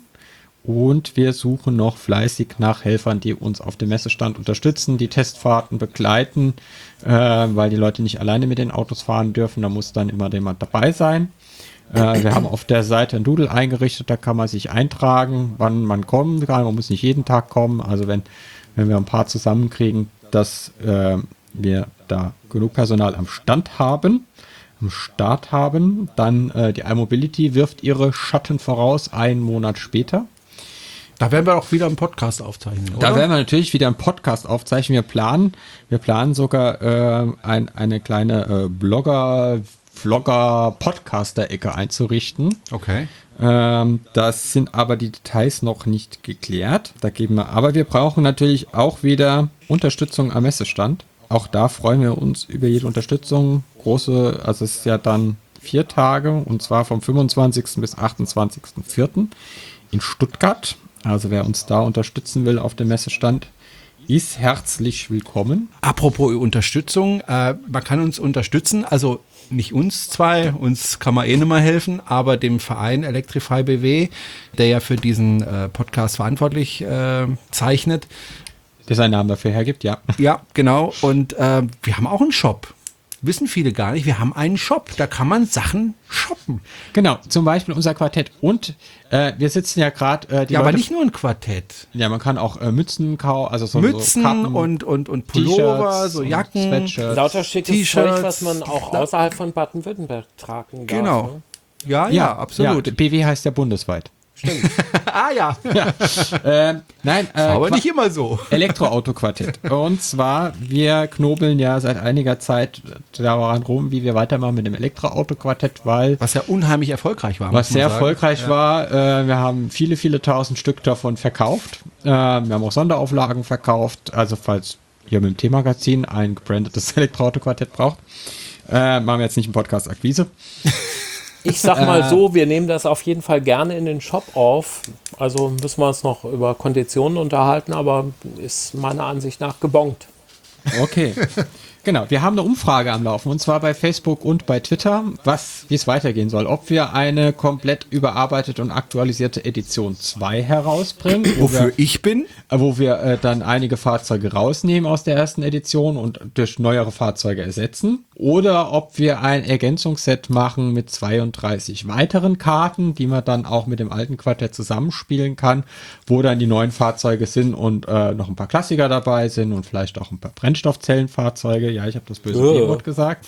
Und wir suchen noch fleißig nach Helfern, die uns auf dem Messestand unterstützen, die Testfahrten begleiten, äh, weil die Leute nicht alleine mit den Autos fahren dürfen. Da muss dann immer jemand dabei sein. Äh, wir haben auf der Seite ein Doodle eingerichtet, da kann man sich eintragen, wann man kommen kann. Man muss nicht jeden Tag kommen. Also wenn, wenn wir ein paar zusammenkriegen, dass äh, wir da genug Personal am Stand haben, am Start haben, dann äh, die iMobility wirft ihre Schatten voraus einen Monat später. Da werden wir auch wieder einen Podcast aufzeichnen, oder? Da werden wir natürlich wieder einen Podcast aufzeichnen. Wir planen, wir planen sogar äh, ein, eine kleine äh, Blogger, Vlogger, Podcaster-Ecke einzurichten. Okay. Ähm, das sind aber die Details noch nicht geklärt. Da geben wir, aber wir brauchen natürlich auch wieder Unterstützung am Messestand. Auch da freuen wir uns über jede Unterstützung. Große, also es ist ja dann vier Tage, und zwar vom fünfundzwanzigsten bis achtundzwanzigsten vierten in Stuttgart. Also wer uns da unterstützen will auf dem Messestand, ist herzlich willkommen. Apropos Unterstützung, äh, man kann uns unterstützen, also nicht uns zwei, uns kann man eh nicht mehr helfen, aber dem Verein Electrify B W, der ja für diesen äh, Podcast verantwortlich äh, zeichnet. Der seinen Namen dafür hergibt, ja. Ja, genau. Und äh, wir haben auch einen Shop. Wissen viele gar nicht, wir haben einen Shop, da kann man Sachen shoppen. Genau, zum Beispiel unser Quartett. Und äh, wir sitzen ja gerade... Äh, ja, Leute, aber nicht nur ein Quartett. Ja, man kann auch äh, Mützen kaufen, also so Mützen so Kappen, und, und, und Pullover, so Jacken, Sweatshirts. Lauter schickes T-Shirts, Zeug, was man auch außerhalb von Baden-Württemberg tragen darf. Genau. Ne? Ja, ja, ja, absolut. Ja, B W heißt ja bundesweit. Stimmt. ah ja. ja. Ähm, nein, äh, aber nicht immer so. Elektroauto-Quartett. Und zwar, wir knobeln ja seit einiger Zeit daran rum, wie wir weitermachen mit dem Elektroauto-Quartett, weil... Was ja unheimlich erfolgreich war. Was sehr sagen. erfolgreich ja. war. Äh, wir haben viele, viele tausend Stück davon verkauft. Äh, wir haben auch Sonderauflagen verkauft. Also falls ihr mit dem T-Magazin ein gebrandetes Elektroauto-Quartett braucht. Äh, machen wir jetzt nicht einen Podcast-Akquise. Ich sag mal so, wir nehmen das auf jeden Fall gerne in den Shop auf. Also müssen wir uns noch über Konditionen unterhalten, aber ist meiner Ansicht nach gebongt. Okay. Genau, wir haben eine Umfrage am Laufen, und zwar bei Facebook und bei Twitter, was, wie es weitergehen soll. Ob wir eine komplett überarbeitete und aktualisierte Edition zwei herausbringen. Wofür wir, ich bin. Wo wir äh, dann einige Fahrzeuge rausnehmen aus der ersten Edition und durch neuere Fahrzeuge ersetzen. Oder ob wir ein Ergänzungsset machen mit zweiunddreißig weiteren Karten, die man dann auch mit dem alten Quartett zusammenspielen kann, wo dann die neuen Fahrzeuge sind und äh, noch ein paar Klassiker dabei sind und vielleicht auch ein paar Brennstoffzellenfahrzeuge. Ja, ich habe das böse B-Wort gesagt.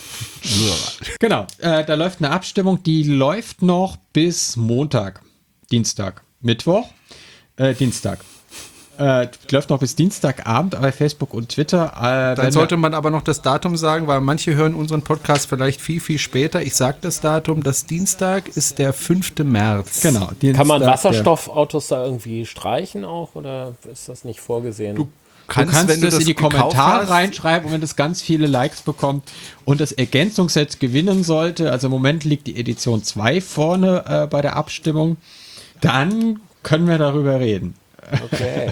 Genau, äh, da läuft eine Abstimmung, die läuft noch bis Montag, Dienstag, Mittwoch, äh, Dienstag. Äh, läuft noch bis Dienstagabend bei Facebook und Twitter. Äh, Dann sollte man aber noch das Datum sagen, weil manche hören unseren Podcast vielleicht viel, viel später. Ich sage das Datum, das Dienstag ist der fünfte März. Genau. Dienstag, kann man Wasserstoffautos da irgendwie streichen auch, oder ist das nicht vorgesehen? Du kannst, du kannst wenn das, das in die Kommentare reinschreiben, und wenn das ganz viele Likes bekommt und das Ergänzungsset gewinnen sollte, also im Moment liegt die Edition zwei vorne äh, bei der Abstimmung, dann können wir darüber reden. Okay.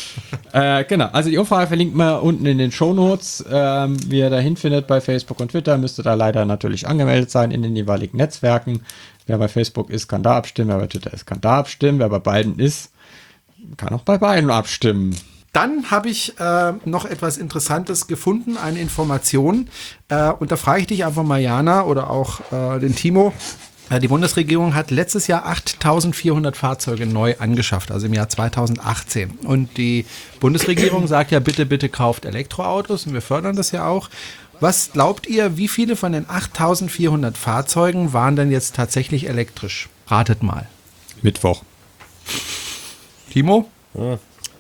äh, genau, also die Umfrage verlinkt man unten in den Shownotes. Ähm, wie ihr dahin findet bei Facebook und Twitter, müsste da leider natürlich angemeldet sein in den jeweiligen Netzwerken. Wer bei Facebook ist, kann da abstimmen, wer bei Twitter ist, kann da abstimmen, wer bei beiden ist, kann auch bei beiden abstimmen. Dann habe ich äh, noch etwas Interessantes gefunden, eine Information. Äh, und da frage ich dich einfach mal, Jana, oder auch äh, den Timo. Äh, die Bundesregierung hat letztes Jahr achttausendvierhundert Fahrzeuge neu angeschafft, also im Jahr zweitausendachtzehn. Und die Bundesregierung sagt ja, bitte, bitte kauft Elektroautos, und wir fördern das ja auch. Was glaubt ihr, wie viele von den achttausendvierhundert Fahrzeugen waren denn jetzt tatsächlich elektrisch? Ratet mal. Mittwoch. Timo? Hm.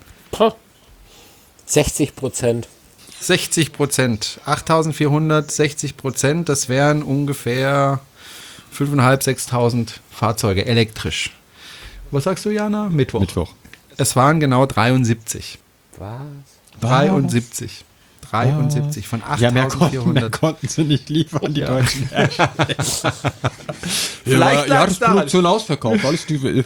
sechzig Prozent. sechzig Prozent. achttausendvierhundert, sechzig Prozent. Das wären ungefähr fünftausendfünfhundert, sechstausend Fahrzeuge elektrisch. Was sagst du, Jana? Mittwoch. Mittwoch. Es waren genau dreiundsiebzig. Was? dreiundsiebzig. dreiundsiebzig von achttausendvierhundert. Ja, mehr, mehr konnten sie nicht liefern, die ja. deutschen Hersteller. Vielleicht ja, ja, das Produktion ausverkauft, alles die will. Ja.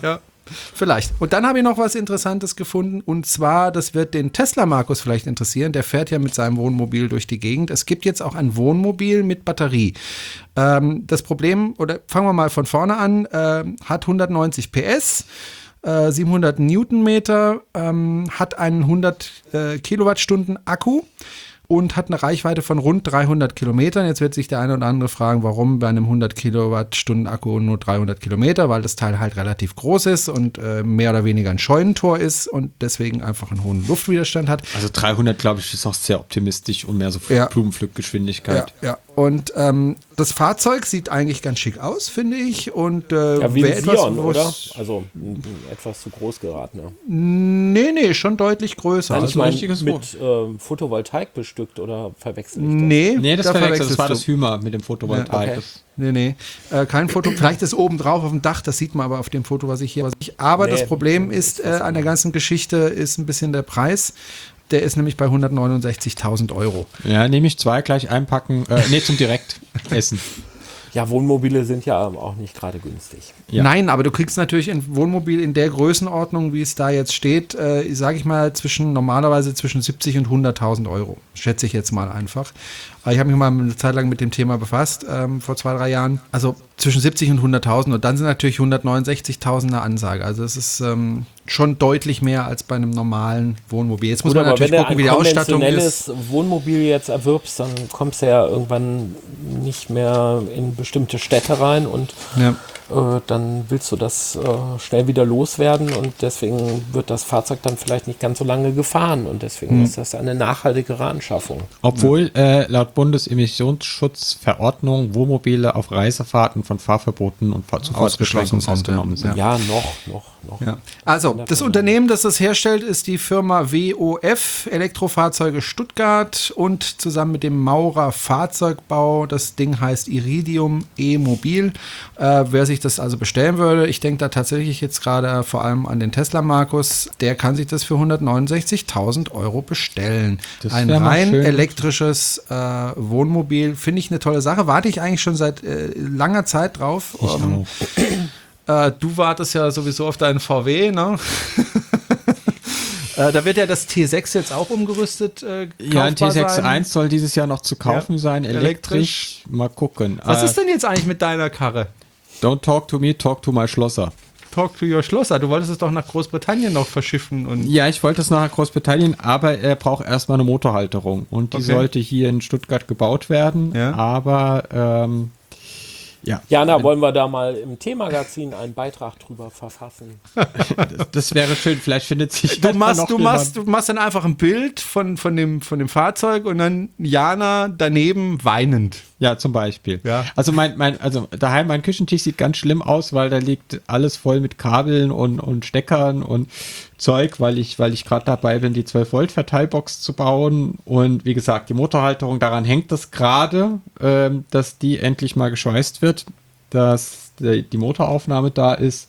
Vielleicht. Und dann habe ich noch was Interessantes gefunden und zwar, das wird den Tesla-Markus vielleicht interessieren, der fährt ja mit seinem Wohnmobil durch die Gegend. Es gibt jetzt auch ein Wohnmobil mit Batterie. Ähm, das Problem, oder fangen wir mal von vorne an, äh, hat hundertneunzig P S, äh, siebenhundert Newtonmeter, ähm, hat einen hundert äh, Kilowattstunden Akku und hat eine Reichweite von rund dreihundert Kilometern. Jetzt wird sich der eine oder andere fragen, warum bei einem hundert Kilowattstunden Akku nur dreihundert Kilometer, weil das Teil halt relativ groß ist und äh, mehr oder weniger ein Scheunentor ist und deswegen einfach einen hohen Luftwiderstand hat. Also dreihundert, glaube ich, ist auch sehr optimistisch und mehr so Ja. Blumenpflückgeschwindigkeit. Ja, ja. Und ähm, das Fahrzeug sieht eigentlich ganz schick aus, finde ich. Und, äh, Ja, wie wär ein etwas, Sion, wo oder? es- Also m- etwas zu groß geraten. Ja. Nee, nee, schon deutlich größer. Nein, das ich ist ein meine, richtiges mit ähm, Photovoltaik bestückt oder verwechsel ich das? nee, Nee, das da verwechselt. Das verwechselst war du. das Hymer mit dem Photovoltaik. Ja, okay. Das- Nee, nee, äh, kein Foto. Vielleicht ist oben drauf auf dem Dach, das sieht man aber auf dem Foto, was ich hier. Was ich, aber Nee, das Problem das ist ist äh, was an der ganzen Geschichte ist ein bisschen der Preis. Der ist nämlich bei hundertneunundsechzigtausend Euro. Ja, nehme ich zwei gleich einpacken. Äh, nee, zum Direktessen. Ja, Wohnmobile sind ja auch nicht gerade günstig. Ja. Nein, aber du kriegst natürlich ein Wohnmobil in der Größenordnung, wie es da jetzt steht, äh, sage ich mal, zwischen normalerweise zwischen siebzig und hunderttausend Euro. Schätze ich jetzt mal einfach. Aber ich habe mich mal eine Zeit lang mit dem Thema befasst, ähm, vor zwei, drei Jahren. Also zwischen siebzig und hunderttausend und dann sind natürlich hundertneunundsechzigtausend eine Ansage. Also es ist ähm, schon deutlich mehr als bei einem normalen Wohnmobil. Jetzt muss Gut, man aber natürlich wenn du gucken, ein wie die Ausstattung ist. konventionelles Wohnmobil jetzt erwirbst, dann kommst du ja irgendwann nicht mehr in bestimmte Städte rein und Ja. äh, dann willst du das äh, schnell wieder loswerden und deswegen wird das Fahrzeug dann vielleicht nicht ganz so lange gefahren und deswegen Hm. ist das eine nachhaltigere Anschaffung. Obwohl äh, laut Bundesemissionsschutzverordnung Wohnmobile auf Reisefahrten von Fahrverboten und Fahr- Ausgeschlossen Zufahrtsbeschränkungen sind, ausgenommen ja. sind. Ja, noch, noch, noch. Ja. Also, das Unternehmen, das das herstellt, ist die Firma W O F, Elektrofahrzeuge Stuttgart und zusammen mit dem Maurer Fahrzeugbau, das Ding heißt Iridium E-Mobil. Äh, wer sich das also bestellen würde, ich denke da tatsächlich jetzt gerade vor allem an den Tesla Markus, der kann sich das für hundertneunundsechzigtausend Euro bestellen. Das Ein wär mal rein schön. elektrisches äh, Wohnmobil, finde ich eine tolle Sache. Warte ich eigentlich schon seit äh, langer Zeit drauf. Ich Ähm, auch. äh, du wartest ja sowieso auf deinen V W, ne? äh, da wird ja das T sechs jetzt auch umgerüstet. Äh, Ja, ein T kaufbar sechs sein. eins soll dieses Jahr noch zu kaufen Ja. sein, elektrisch. Elektrisch. Mal gucken. Was Äh, ist denn jetzt eigentlich mit deiner Karre? Don't talk to me, talk to my Schlosser. Talk to your Schlosser. Du wolltest es doch nach Großbritannien noch verschiffen. Und Ja, ich wollte es nach Großbritannien, aber er braucht erstmal eine Motorhalterung. Und die Okay. sollte hier in Stuttgart gebaut werden. Ja. Aber ähm, ja, Jana, wollen wir da mal im T-Magazin einen Beitrag drüber verfassen? das wäre schön. Vielleicht findet sich Du da machst, noch du, jemand. machst, du machst dann einfach ein Bild von, von, dem, von dem Fahrzeug und dann Jana daneben weinend. Ja, zum Beispiel. Ja. Also mein, mein, also daheim mein Küchentisch sieht ganz schlimm aus, weil da liegt alles voll mit Kabeln und, und Steckern und Zeug, weil ich, weil ich gerade dabei bin, die zwölf Volt Verteilbox zu bauen. Und wie gesagt, die Motorhalterung, daran hängt das gerade, ähm, dass die endlich mal geschweißt wird, dass die, die Motoraufnahme da ist.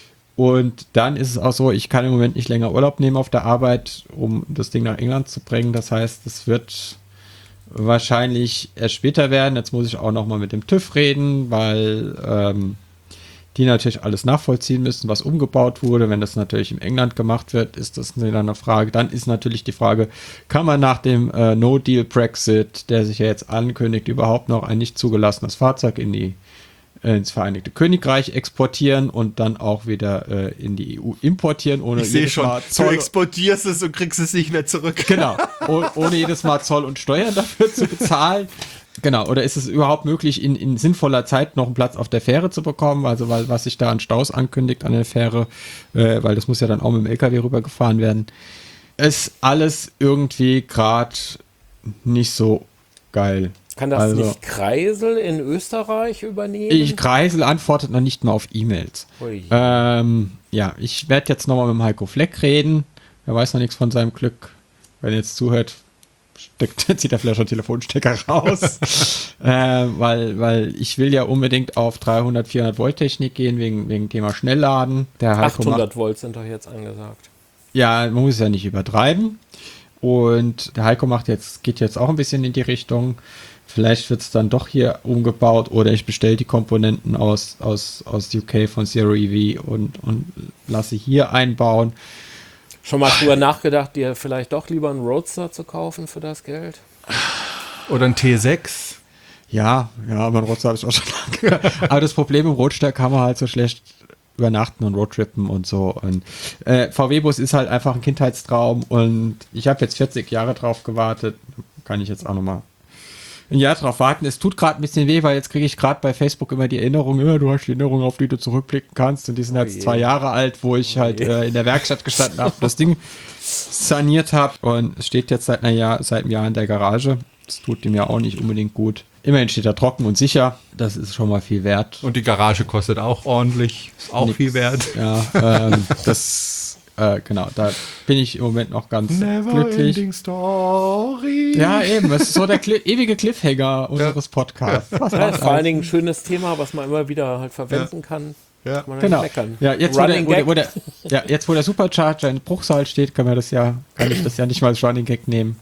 Und dann ist es auch so, ich kann im Moment nicht länger Urlaub nehmen auf der Arbeit, um das Ding nach England zu bringen. Das heißt, es wird wahrscheinlich erst später werden. Jetzt muss ich auch noch mal mit dem TÜV reden, weil ähm, die natürlich alles nachvollziehen müssen, was umgebaut wurde. Wenn das natürlich in England gemacht wird, ist das wieder eine Frage. Dann ist natürlich die Frage, kann man nach dem äh, No-Deal-Brexit, der sich ja jetzt ankündigt, überhaupt noch ein nicht zugelassenes Fahrzeug in die ins Vereinigte Königreich exportieren und dann auch wieder äh, in die E U importieren, ohne jedes Mal Zoll, exportierst es und kriegst es nicht mehr zurück. genau, oh, ohne jedes Mal Zoll und Steuern dafür zu bezahlen. Genau, oder ist es überhaupt möglich, in, in sinnvoller Zeit noch einen Platz auf der Fähre zu bekommen? Also, weil was sich da an Staus ankündigt an der Fähre, äh, weil das muss ja dann auch mit dem L K W rübergefahren werden, ist alles irgendwie gerade nicht so geil. Kann das Also- nicht Kreisel in Österreich übernehmen? Ich Kreisel antwortet noch nicht mal auf E-Mails. Ui. Ähm, ja, ich werde jetzt nochmal mit dem Heiko Fleck reden. Er weiß noch nichts von seinem Glück. Wenn er jetzt zuhört, steckt, zieht er vielleicht schon Telefonstecker raus. äh, weil, weil ich will ja unbedingt auf dreihundert, vierhundert Volt Technik gehen, wegen, wegen Thema Schnellladen. Der Heiko macht, achthundert Volt sind doch jetzt angesagt. ja, man muss es ja nicht übertreiben. Und der Heiko macht jetzt, geht jetzt auch ein bisschen in die Richtung. vielleicht wird es dann doch hier umgebaut oder ich bestelle die Komponenten aus, aus, aus U K von Zero E V und, und lasse hier einbauen. Schon mal drüber nachgedacht, dir vielleicht doch lieber einen Roadster zu kaufen für das Geld? Oder ein T sechs. Ja, ja, aber ein Roadster habe ich auch schon lange. Aber das Problem im Roadster kann man halt so schlecht übernachten und Roadtrippen und so. Und äh, V W-Bus ist halt einfach ein Kindheitstraum und ich habe jetzt vierzig Jahre drauf gewartet. Kann ich jetzt auch nochmal ein Jahr drauf warten. Es tut gerade ein bisschen weh, weil jetzt kriege ich gerade bei Facebook immer die Erinnerung, ja, du hast die Erinnerung, auf die du zurückblicken kannst. Und die sind jetzt oh zwei Jahre alt, wo ich oh halt äh, in der Werkstatt gestanden habe, das Ding saniert habe. Und es steht jetzt seit, einer Jahr, seit einem Jahr in der Garage. Das tut dem ja auch nicht unbedingt gut. Immerhin steht er trocken und sicher. Das ist schon mal viel wert. Und die Garage kostet auch ordentlich. Ist auch Nix. viel wert. Ja, ähm, das, äh, genau, da bin ich im Moment noch ganz Never glücklich. Ending Story. Ja, eben. Das ist so der Cli- ewige Cliffhanger unseres Podcasts. Was Ja, ist vor allen Dingen ein schönes Thema, was man immer wieder halt verwenden ja. kann. Ja, man genau. Meckern. Ja, jetzt wo der, wo, der, wo der, ja, jetzt wo der Supercharger in Bruchsal steht, kann man das ja, kann ich das ja nicht mal als Running Gag nehmen.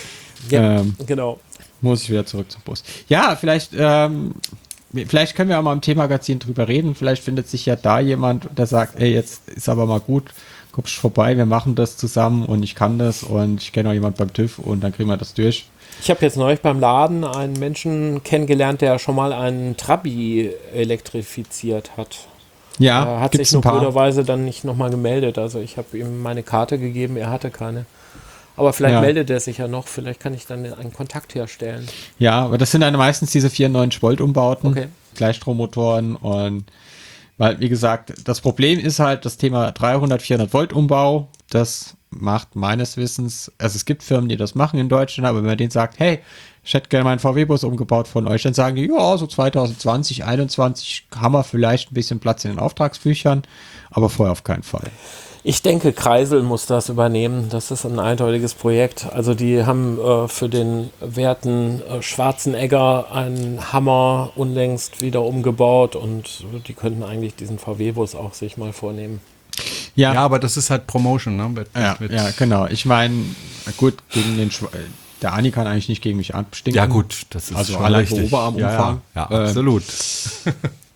Ja, ähm, genau. Muss ich wieder zurück zum Bus. Ja, vielleicht, ähm, vielleicht können wir auch mal im T-Magazin drüber reden. Vielleicht findet sich ja da jemand, der sagt, ey, jetzt ist aber mal gut, kommst vorbei, wir machen das zusammen und ich kann das und ich kenne auch jemand beim TÜV und dann kriegen wir das durch. Ich habe jetzt neulich beim Laden einen Menschen kennengelernt, der schon mal einen Trabi elektrifiziert hat. Ja, er hat sich nur blöderweise dann nicht nochmal gemeldet. Also ich habe ihm meine Karte gegeben, er hatte keine. Aber vielleicht ja. meldet er sich ja noch, vielleicht kann ich dann einen Kontakt herstellen. Ja, aber das sind dann meistens diese vierundneunzig Volt Umbauten, okay. Gleichstrommotoren und weil, wie gesagt, das Problem ist halt das Thema dreihundert, vierhundert Volt Umbau, das macht meines Wissens, also es gibt Firmen, die das machen in Deutschland, aber wenn man denen sagt, hey, ich hätte gerne meinen V W-Bus umgebaut von euch, dann sagen die, ja, so zwanzig zwanzig, einundzwanzig haben wir vielleicht ein bisschen Platz in den Auftragsbüchern, aber vorher auf keinen Fall. Ich denke, Kreisel muss das übernehmen. Das ist ein eindeutiges Projekt. Also die haben äh, für den werten äh, Schwarzenegger einen Hammer unlängst wieder umgebaut und die könnten eigentlich diesen V W-Bus auch sich mal vornehmen. Ja, ja, aber das ist halt Promotion, ne? Mit, ja, mit ja, genau. Ich meine, gut, gegen den Schw- der Ani kann eigentlich nicht gegen mich abstinken. Ja gut, das ist also schon allein richtig. Oberarmumfang. Ja, ja, ja, absolut. Äh,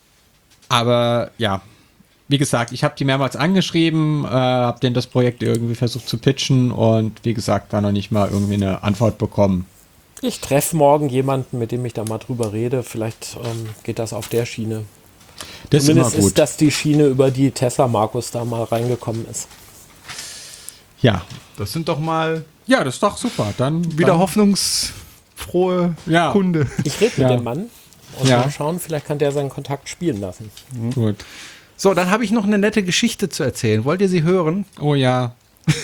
aber ja, wie gesagt, ich habe die mehrmals angeschrieben, äh, habe denen das Projekt irgendwie versucht zu pitchen und wie gesagt, da noch nicht mal irgendwie eine Antwort bekommen. Ich treffe morgen jemanden, mit dem ich da mal drüber rede. Vielleicht ähm, geht das auf der Schiene. Das Zumindest ist, immer gut. ist das die Schiene, über die Tesla Markus da mal reingekommen ist. Ja. Das sind doch mal ja, das ist doch super. Dann wieder dann, hoffnungsfrohe ja. Kunde. Ich rede mit ja. dem Mann und ja. mal schauen, vielleicht kann der seinen Kontakt spielen lassen. Mhm. Gut. So, dann habe ich noch eine nette Geschichte zu erzählen. Wollt ihr sie hören? Oh ja.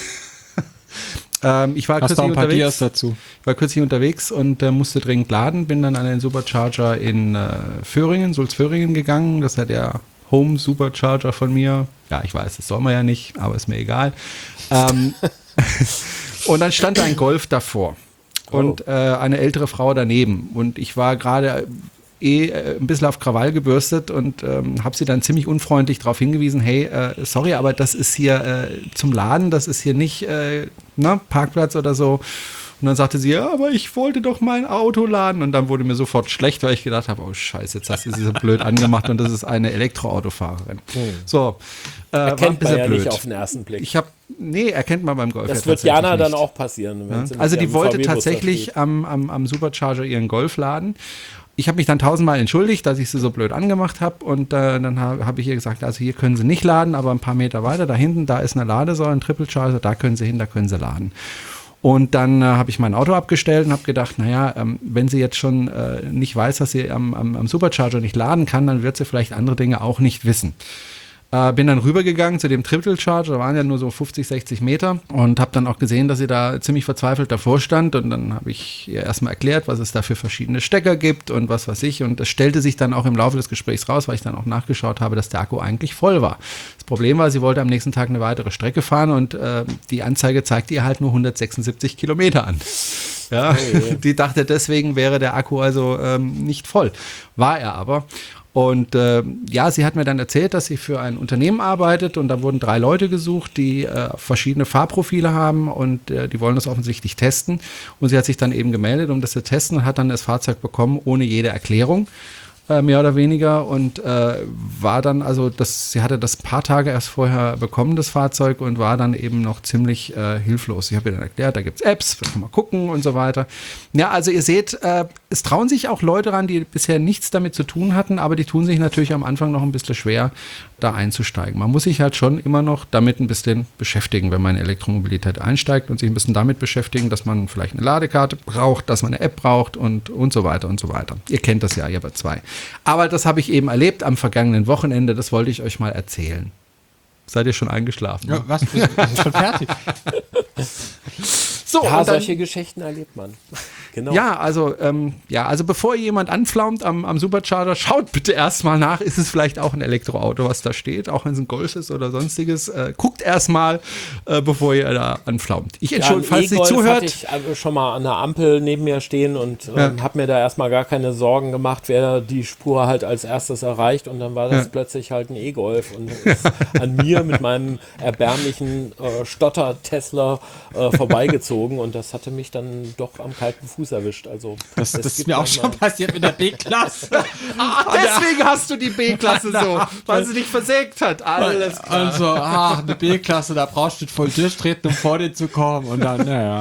ähm, ich war Hast kürzlich du ein paar unterwegs. Dias dazu? Ich war kürzlich unterwegs und äh, musste dringend laden. Bin dann an den Supercharger in äh, Föhringen, Sulzföhringen gegangen. Das ist ja der Home Supercharger von mir. Ja, ich weiß, das soll man ja nicht, aber ist mir egal. Ähm, und dann stand da ein Golf davor und äh, eine ältere Frau daneben. Und ich war gerade eh ein bisschen auf Krawall gebürstet und ähm, habe sie dann ziemlich unfreundlich darauf hingewiesen, hey, äh, sorry, aber das ist hier äh, zum Laden, das ist hier nicht äh, ne, Parkplatz oder so. Und dann sagte sie, ja, aber ich wollte doch mein Auto laden. Und dann wurde mir sofort schlecht, weil ich gedacht habe, oh scheiße, jetzt hast du sie so blöd angemacht und das ist eine Elektroautofahrerin. Hm. So, äh, erkennt war ein man ja blöd. nicht auf den ersten Blick. Ich habe, nee, erkennt man beim Golf. Das ja wird Jana nicht. dann auch passieren. Wenn ja? sie mit Also die ihrem wollte V W-Bus tatsächlich am, am, am Supercharger ihren Golf laden. Ich habe mich dann tausendmal entschuldigt, dass ich sie so blöd angemacht habe und äh, dann habe hab ich ihr gesagt, also hier können sie nicht laden, aber ein paar Meter weiter, da hinten, da ist eine Ladesäule, ein Triple Charger, da können sie hin, da können sie laden. Und dann äh, habe ich mein Auto abgestellt und habe gedacht, naja, ähm, wenn sie jetzt schon äh, nicht weiß, dass sie am, am, am Supercharger nicht laden kann, dann wird sie vielleicht andere Dinge auch nicht wissen. Äh, bin dann rübergegangen zu dem Triple Charger, da waren ja nur so fünfzig, sechzig Meter und habe dann auch gesehen, dass sie da ziemlich verzweifelt davor stand und dann habe ich ihr erstmal erklärt, was es da für verschiedene Stecker gibt und was weiß ich und das stellte sich dann auch im Laufe des Gesprächs raus, weil ich dann auch nachgeschaut habe, dass der Akku eigentlich voll war. Das Problem war, sie wollte am nächsten Tag eine weitere Strecke fahren und äh, die Anzeige zeigte ihr halt nur hundertsechsundsiebzig Kilometer an. Ja, die dachte, deswegen wäre der Akku also ähm, nicht voll. War er aber. Und äh, ja, sie hat mir dann erzählt, dass sie für ein Unternehmen arbeitet und da wurden drei Leute gesucht, die äh, verschiedene Fahrprofile haben und äh, die wollen das offensichtlich testen. Und sie hat sich dann eben gemeldet, um das zu testen und hat dann das Fahrzeug bekommen ohne jede Erklärung. Mehr oder weniger und äh, war dann, also das, sie hatte das ein paar Tage erst vorher bekommen, das Fahrzeug, und war dann eben noch ziemlich äh, hilflos. Ich habe ihr dann erklärt, da gibt's Apps, wir können mal gucken und so weiter. Ja, also ihr seht, äh, es trauen sich auch Leute ran, die bisher nichts damit zu tun hatten, aber die tun sich natürlich am Anfang noch ein bisschen schwer, da einzusteigen. Man muss sich halt schon immer noch damit ein bisschen beschäftigen, wenn man in Elektromobilität einsteigt und sich ein bisschen damit beschäftigen, dass man vielleicht eine Ladekarte braucht, dass man eine App braucht und, und so weiter und so weiter. Ihr kennt das ja, ihr habt zwei. Aber das habe ich eben erlebt am vergangenen Wochenende, das wollte ich euch mal erzählen. Seid ihr schon eingeschlafen? Ja, ne? was? Wir sind schon fertig. So, ja, und dann, solche Geschichten erlebt man. Genau. Ja, also, ähm, ja, also bevor jemand anflaumt am, am Supercharger, schaut bitte erstmal nach, ist es vielleicht auch ein Elektroauto, was da steht, auch wenn es ein Golf ist oder sonstiges. Äh, guckt erstmal, äh, bevor ihr da anflaumt. Ich entschuldige, ja, falls ihr nicht zuhört. Ich hatte schon mal an der Ampel neben mir stehen und ähm, ja. habe mir da erstmal gar keine Sorgen gemacht, wer die Spur halt als erstes erreicht, und dann war das ja. plötzlich halt ein E-Golf und ist an mir mit meinem erbärmlichen äh, Stotter-Tesla äh, vorbeigezogen, und das hatte mich dann doch am kalten Fuß erwischt. Also Das, das ist mir auch schon passiert mit der B-Klasse. Ah, deswegen hast du die B-Klasse so, weil sie dich versägt hat. Alles klar. Also, ach, eine B-Klasse, da brauchst du voll durchtreten, um vor dir zu kommen. Und dann, naja.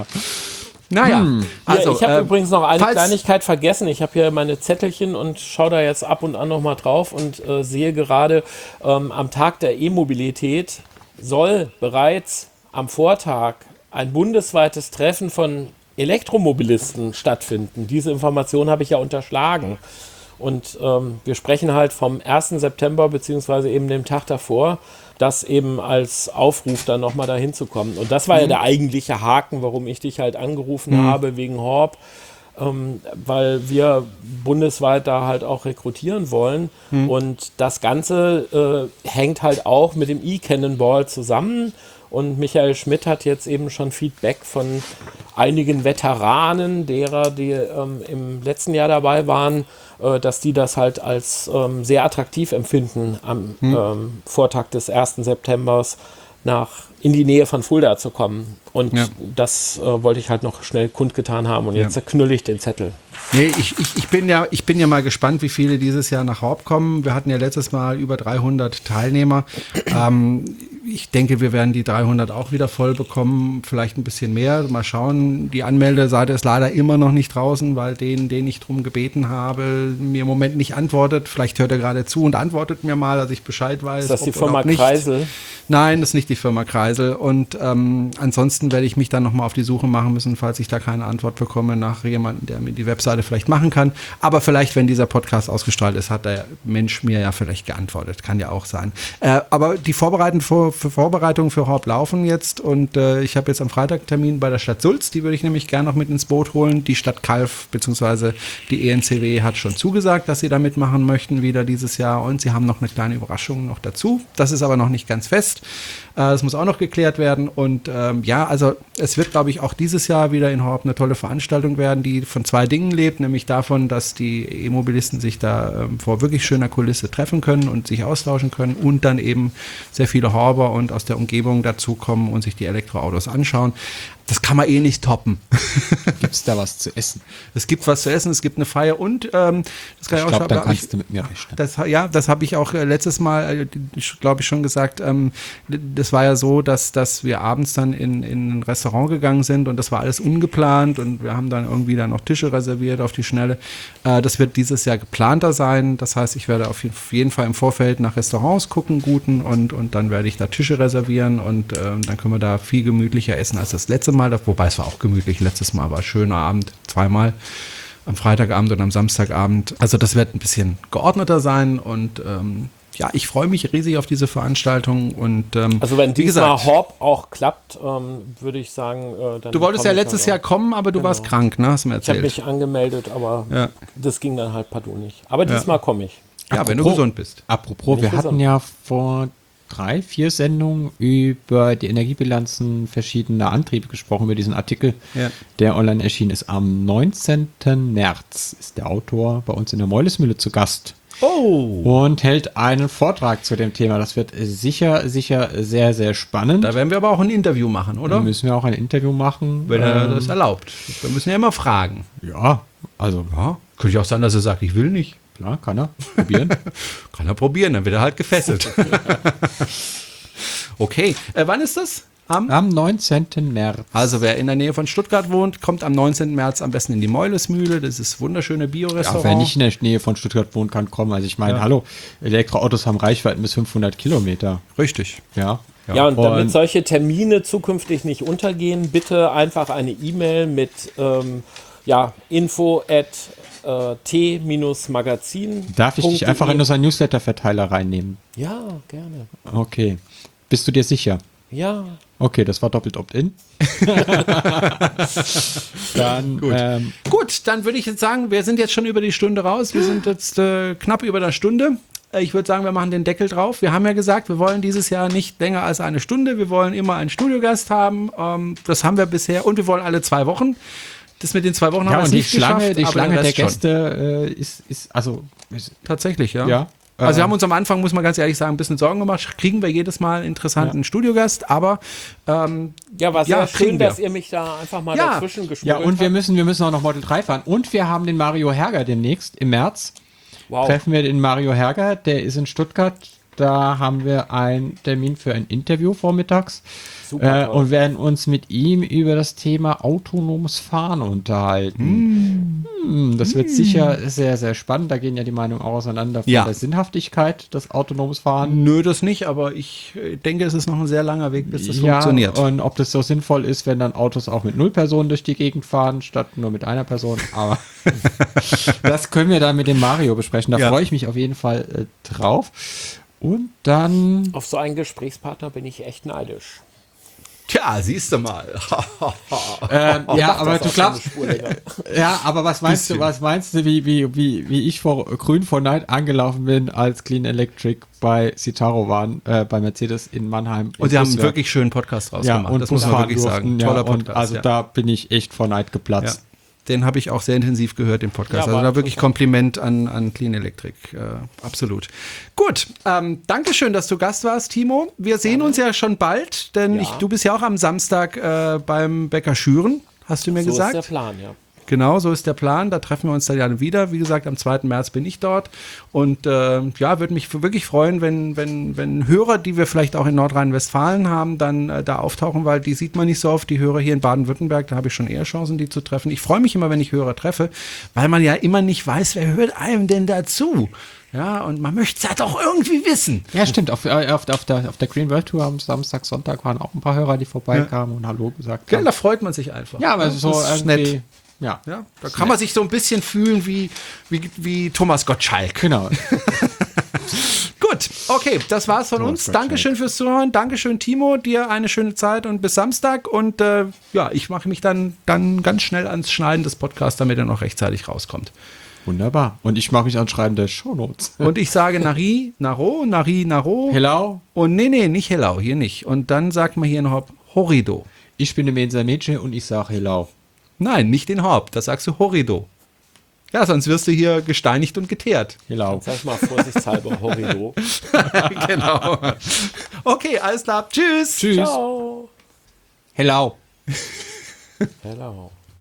Naja, Hm. also, ja, ich habe äh, übrigens noch eine falls- Kleinigkeit vergessen. Ich habe hier meine Zettelchen und schaue da jetzt ab und an noch mal drauf und äh, sehe gerade, ähm, am Tag der E-Mobilität soll bereits am Vortag ein bundesweites Treffen von Elektromobilisten stattfinden. Diese Information habe ich ja unterschlagen. Und ähm, wir sprechen halt vom ersten September beziehungsweise eben dem Tag davor, das eben als Aufruf dann nochmal dahin zu kommen. Und das war mhm. ja der eigentliche Haken, warum ich dich halt angerufen mhm. habe wegen Horb, ähm, weil wir bundesweit da halt auch rekrutieren wollen. Mhm. Und das Ganze äh, hängt halt auch mit dem E-Cannonball zusammen. Und Michael Schmidt hat jetzt eben schon Feedback von einigen Veteranen, derer, die ähm, im letzten Jahr dabei waren, äh, dass die das halt als ähm, sehr attraktiv empfinden, am hm. ähm, Vortag des ersten Septembers nach in die Nähe von Fulda zu kommen. Und ja. das äh, wollte ich halt noch schnell kundgetan haben. Und jetzt ja. knülle ich den Zettel. Nee, ich, ich, ich, bin ja, ich bin ja mal gespannt, wie viele dieses Jahr nach Horb kommen. Wir hatten ja letztes Mal über dreihundert Teilnehmer. ähm, ich denke, wir werden die dreihundert auch wieder voll bekommen, vielleicht ein bisschen mehr. Mal schauen, die Anmeldeseite ist leider immer noch nicht draußen, weil den, den ich drum gebeten habe, mir im Moment nicht antwortet. Vielleicht hört er gerade zu und antwortet mir mal, dass ich Bescheid weiß. Ist das die ob Firma nicht. Kreisel? Nein, das ist nicht die Firma Kreisel. Und ähm, ansonsten werde ich mich dann nochmal auf die Suche machen müssen, falls ich da keine Antwort bekomme, nach jemandem, der mir die Webseite vielleicht machen kann. Aber vielleicht, wenn dieser Podcast ausgestrahlt ist, hat der Mensch mir ja vielleicht geantwortet. Kann ja auch sein. Äh, aber die Vorbereitungen für, für Vorbereitungen für Horb laufen jetzt. Und äh, ich habe jetzt am Freitag einen Termin bei der Stadt Sulz. Die würde ich nämlich gerne noch mit ins Boot holen. Die Stadt Calw bzw. die E N C W hat schon zugesagt, dass sie da mitmachen möchten wieder dieses Jahr. Und sie haben noch eine kleine Überraschung noch dazu. Das ist aber noch nicht ganz fest. Das muss auch noch geklärt werden. Und ähm, ja, also es wird, glaube ich, auch dieses Jahr wieder in Horb eine tolle Veranstaltung werden, die von zwei Dingen lebt, nämlich davon, dass die E-Mobilisten sich da ähm, vor wirklich schöner Kulisse treffen können und sich austauschen können und dann eben sehr viele Horber und aus der Umgebung dazukommen und sich die Elektroautos anschauen. Das kann man eh nicht toppen. Gibt es da was zu essen? Es gibt was zu essen, es gibt eine Feier und ähm, das kann ich, ich glaube, auch, da glaub, kannst ich, du mit mir rechnen. Das, ja, das habe ich auch äh, letztes Mal, äh, glaube ich, schon gesagt. Ähm, das war ja so, dass, dass wir abends dann in, in ein Restaurant gegangen sind und das war alles ungeplant und wir haben dann irgendwie dann noch Tische reserviert auf die Schnelle. Äh, das wird dieses Jahr geplanter sein. Das heißt, ich werde auf jeden Fall im Vorfeld nach Restaurants gucken, guten, und, und dann werde ich da Tische reservieren und äh, dann können wir da viel gemütlicher essen als das letzte Mal. Wobei es war auch gemütlich. Letztes Mal war ein schöner Abend, zweimal. Am Freitagabend und am Samstagabend. Also das wird ein bisschen geordneter sein und ähm, ja, ich freue mich riesig auf diese Veranstaltung. Und, ähm, also wenn diesmal Horb auch klappt, ähm, würde ich sagen, äh, dann. Du wolltest ja letztes Jahr kommen, aber du genau. warst krank, ne? Hast du mir erzählt. Ich habe mich angemeldet, aber ja. das ging dann halt partout nicht. Aber diesmal ja. komme ich. Ja, apropos, wenn du gesund bist. Apropos, wir gesund. hatten ja vor drei, vier Sendungen über die Energiebilanzen verschiedener Antriebe gesprochen, über diesen Artikel, ja. der online erschienen ist. Am neunzehnten März ist der Autor bei uns in der Meulesmühle zu Gast. Oh. und hält einen Vortrag zu dem Thema. Das wird sicher, sicher sehr, sehr spannend. Da werden wir aber auch ein Interview machen, oder? Da müssen wir auch ein Interview machen. Wenn er Ähm, das erlaubt. Wir müssen ja immer fragen. Ja, also, Ja, könnte ja auch sein, dass er sagt, ich will nicht. klar, kann er probieren. Kann er probieren, dann wird er halt gefesselt. Okay, äh, wann ist das? Am? Am neunzehnten März. Also wer in der Nähe von Stuttgart wohnt, kommt am neunzehnten März am besten in die Meulesmühle. Das ist wunderschöne Ja, Bio-Restaurant. wer nicht in der Nähe von Stuttgart wohnt, kann kommen. Also ich meine, Ja. hallo, Elektroautos haben Reichweiten bis fünfhundert Kilometer. Richtig. Ja. Ja, und damit Und- solche Termine zukünftig nicht untergehen, bitte einfach eine E-Mail mit ähm, ja, info at t-magazin. Darf ich dich einfach in unseren Newsletter-Verteiler reinnehmen? Ja, gerne. Okay. Bist du dir sicher? Ja. Okay, das war doppelt Opt-in. Dann, Gut. Ähm, Gut, dann würde ich jetzt sagen, wir sind jetzt schon über die Stunde raus. Wir sind jetzt äh, knapp über der Stunde. Äh, Ich würde sagen, wir machen den Deckel drauf. Wir haben ja gesagt, wir wollen dieses Jahr nicht länger als eine Stunde. Wir wollen immer einen Studiogast haben. Ähm, das haben wir bisher. Und wir wollen alle zwei Wochen. Das mit den zwei Wochen ja, haben wir und es die nicht Schlange, geschafft. die aber Schlange den der Rest schon. Gäste äh, ist, ist, also, ist, Tatsächlich, ja. ja. Also wir äh, haben uns am Anfang, muss man ganz ehrlich sagen, ein bisschen Sorgen gemacht. Kriegen wir jedes Mal einen interessanten Studiogast, aber ähm, Ja, war sehr Ja, kriegen schön, wir. dass ihr mich da einfach mal Ja. dazwischen geschmuggelt Ja, und wir habt. müssen, wir müssen auch noch Model drei fahren. Und wir haben den Mario Herger demnächst im März. Wow. Treffen wir den Mario Herger, der ist in Stuttgart. Da haben wir einen Termin für ein Interview vormittags. Super Äh, toll. und werden uns mit ihm über das Thema autonomes Fahren unterhalten. Hm, das wird sicher sehr, sehr spannend. Da gehen ja die Meinungen auch auseinander von Ja. der Sinnhaftigkeit des autonomes Fahren. nö, das nicht. Aber ich äh, denke, es ist noch ein sehr langer Weg, bis das ja, funktioniert. und ob das so sinnvoll ist, wenn dann Autos auch mit null Personen durch die Gegend fahren, statt nur mit einer Person. Aber das können wir dann mit dem Mario besprechen. Da Ja. freue ich mich auf jeden Fall äh, drauf. Und dann Auf so einen Gesprächspartner bin ich echt neidisch. Tja, siehst du mal. ähm, ja, Macht aber das du auch glaubst, schon eine Spur länger. ja, aber was meinst Bisschen. du, was meinst du, wie, wie, wie, wie ich vor grün vor Neid angelaufen bin, als Clean Electric bei Citaro waren, äh, bei Mercedes in Mannheim. Und im sie haben einen Buswerk. wirklich schönen Podcast draus ja, gemacht. und Das muss man Busfahren wirklich durften, sagen. ja, Toller und Podcast. also ja. da bin ich echt vor Neid Ja. geplatzt. Den habe ich auch sehr intensiv gehört, den Podcast. Ja, also war da wirklich interessant. Kompliment an, an Clean Electric. Äh, absolut. Gut, ähm, Dankeschön, dass du Gast warst, Timo. Wir sehen uns ja schon bald, denn Ja. ich, du bist ja auch am Samstag äh, beim Bäcker Schüren, hast du mir So gesagt. ist der Plan, ja. Genau, so ist der Plan. Da treffen wir uns dann ja wieder. Wie gesagt, am zweiten März bin ich dort. Und äh, ja, würde mich wirklich freuen, wenn, wenn, wenn Hörer, die wir vielleicht auch in Nordrhein-Westfalen haben, dann äh, da auftauchen, weil die sieht man nicht so oft. Die Hörer hier in Baden-Württemberg, da habe ich schon eher Chancen, die zu treffen. Ich freue mich immer, wenn ich Hörer treffe, weil man ja immer nicht weiß, wer hört einem denn dazu. Ja, und man möchte es ja doch irgendwie wissen. Ja, stimmt. Auf, äh, auf, auf, der, auf der Green World Tour am Samstag, Sonntag waren auch ein paar Hörer, die vorbeikamen und Hallo gesagt Ja, haben. da freut man sich einfach. Ja, aber das so ist irgendwie, nett. Ja, Ja, da kann man sich so ein bisschen fühlen wie, wie, wie Thomas Gottschalk. genau. Gut, okay, das war's von uns. Gott, Dankeschön fürs Zuhören. Dankeschön, Timo. Dir eine schöne Zeit und bis Samstag. Und äh, ja, ich mache mich dann, dann ganz schnell ans Schneiden des Podcasts, damit er noch rechtzeitig rauskommt. Wunderbar. Und ich mache mich ans Schreiben der Shownotes. Und ich sage Nari, Naro, Nari, Naro. Hello, Und nee, nee, nicht Hello, hier nicht. Und dann sagt man hier noch Horido. ich bin der Mensa Mädchen und ich sage Hello. Nein, nicht den Haupt, das sagst du Horido. Ja, sonst wirst du hier gesteinigt und geteert. Hello. Sag ich mal vorsichtshalber, Horrido. Genau. Okay, alles klar. Tschüss. Tschüss. Ciao. Hello. Hello.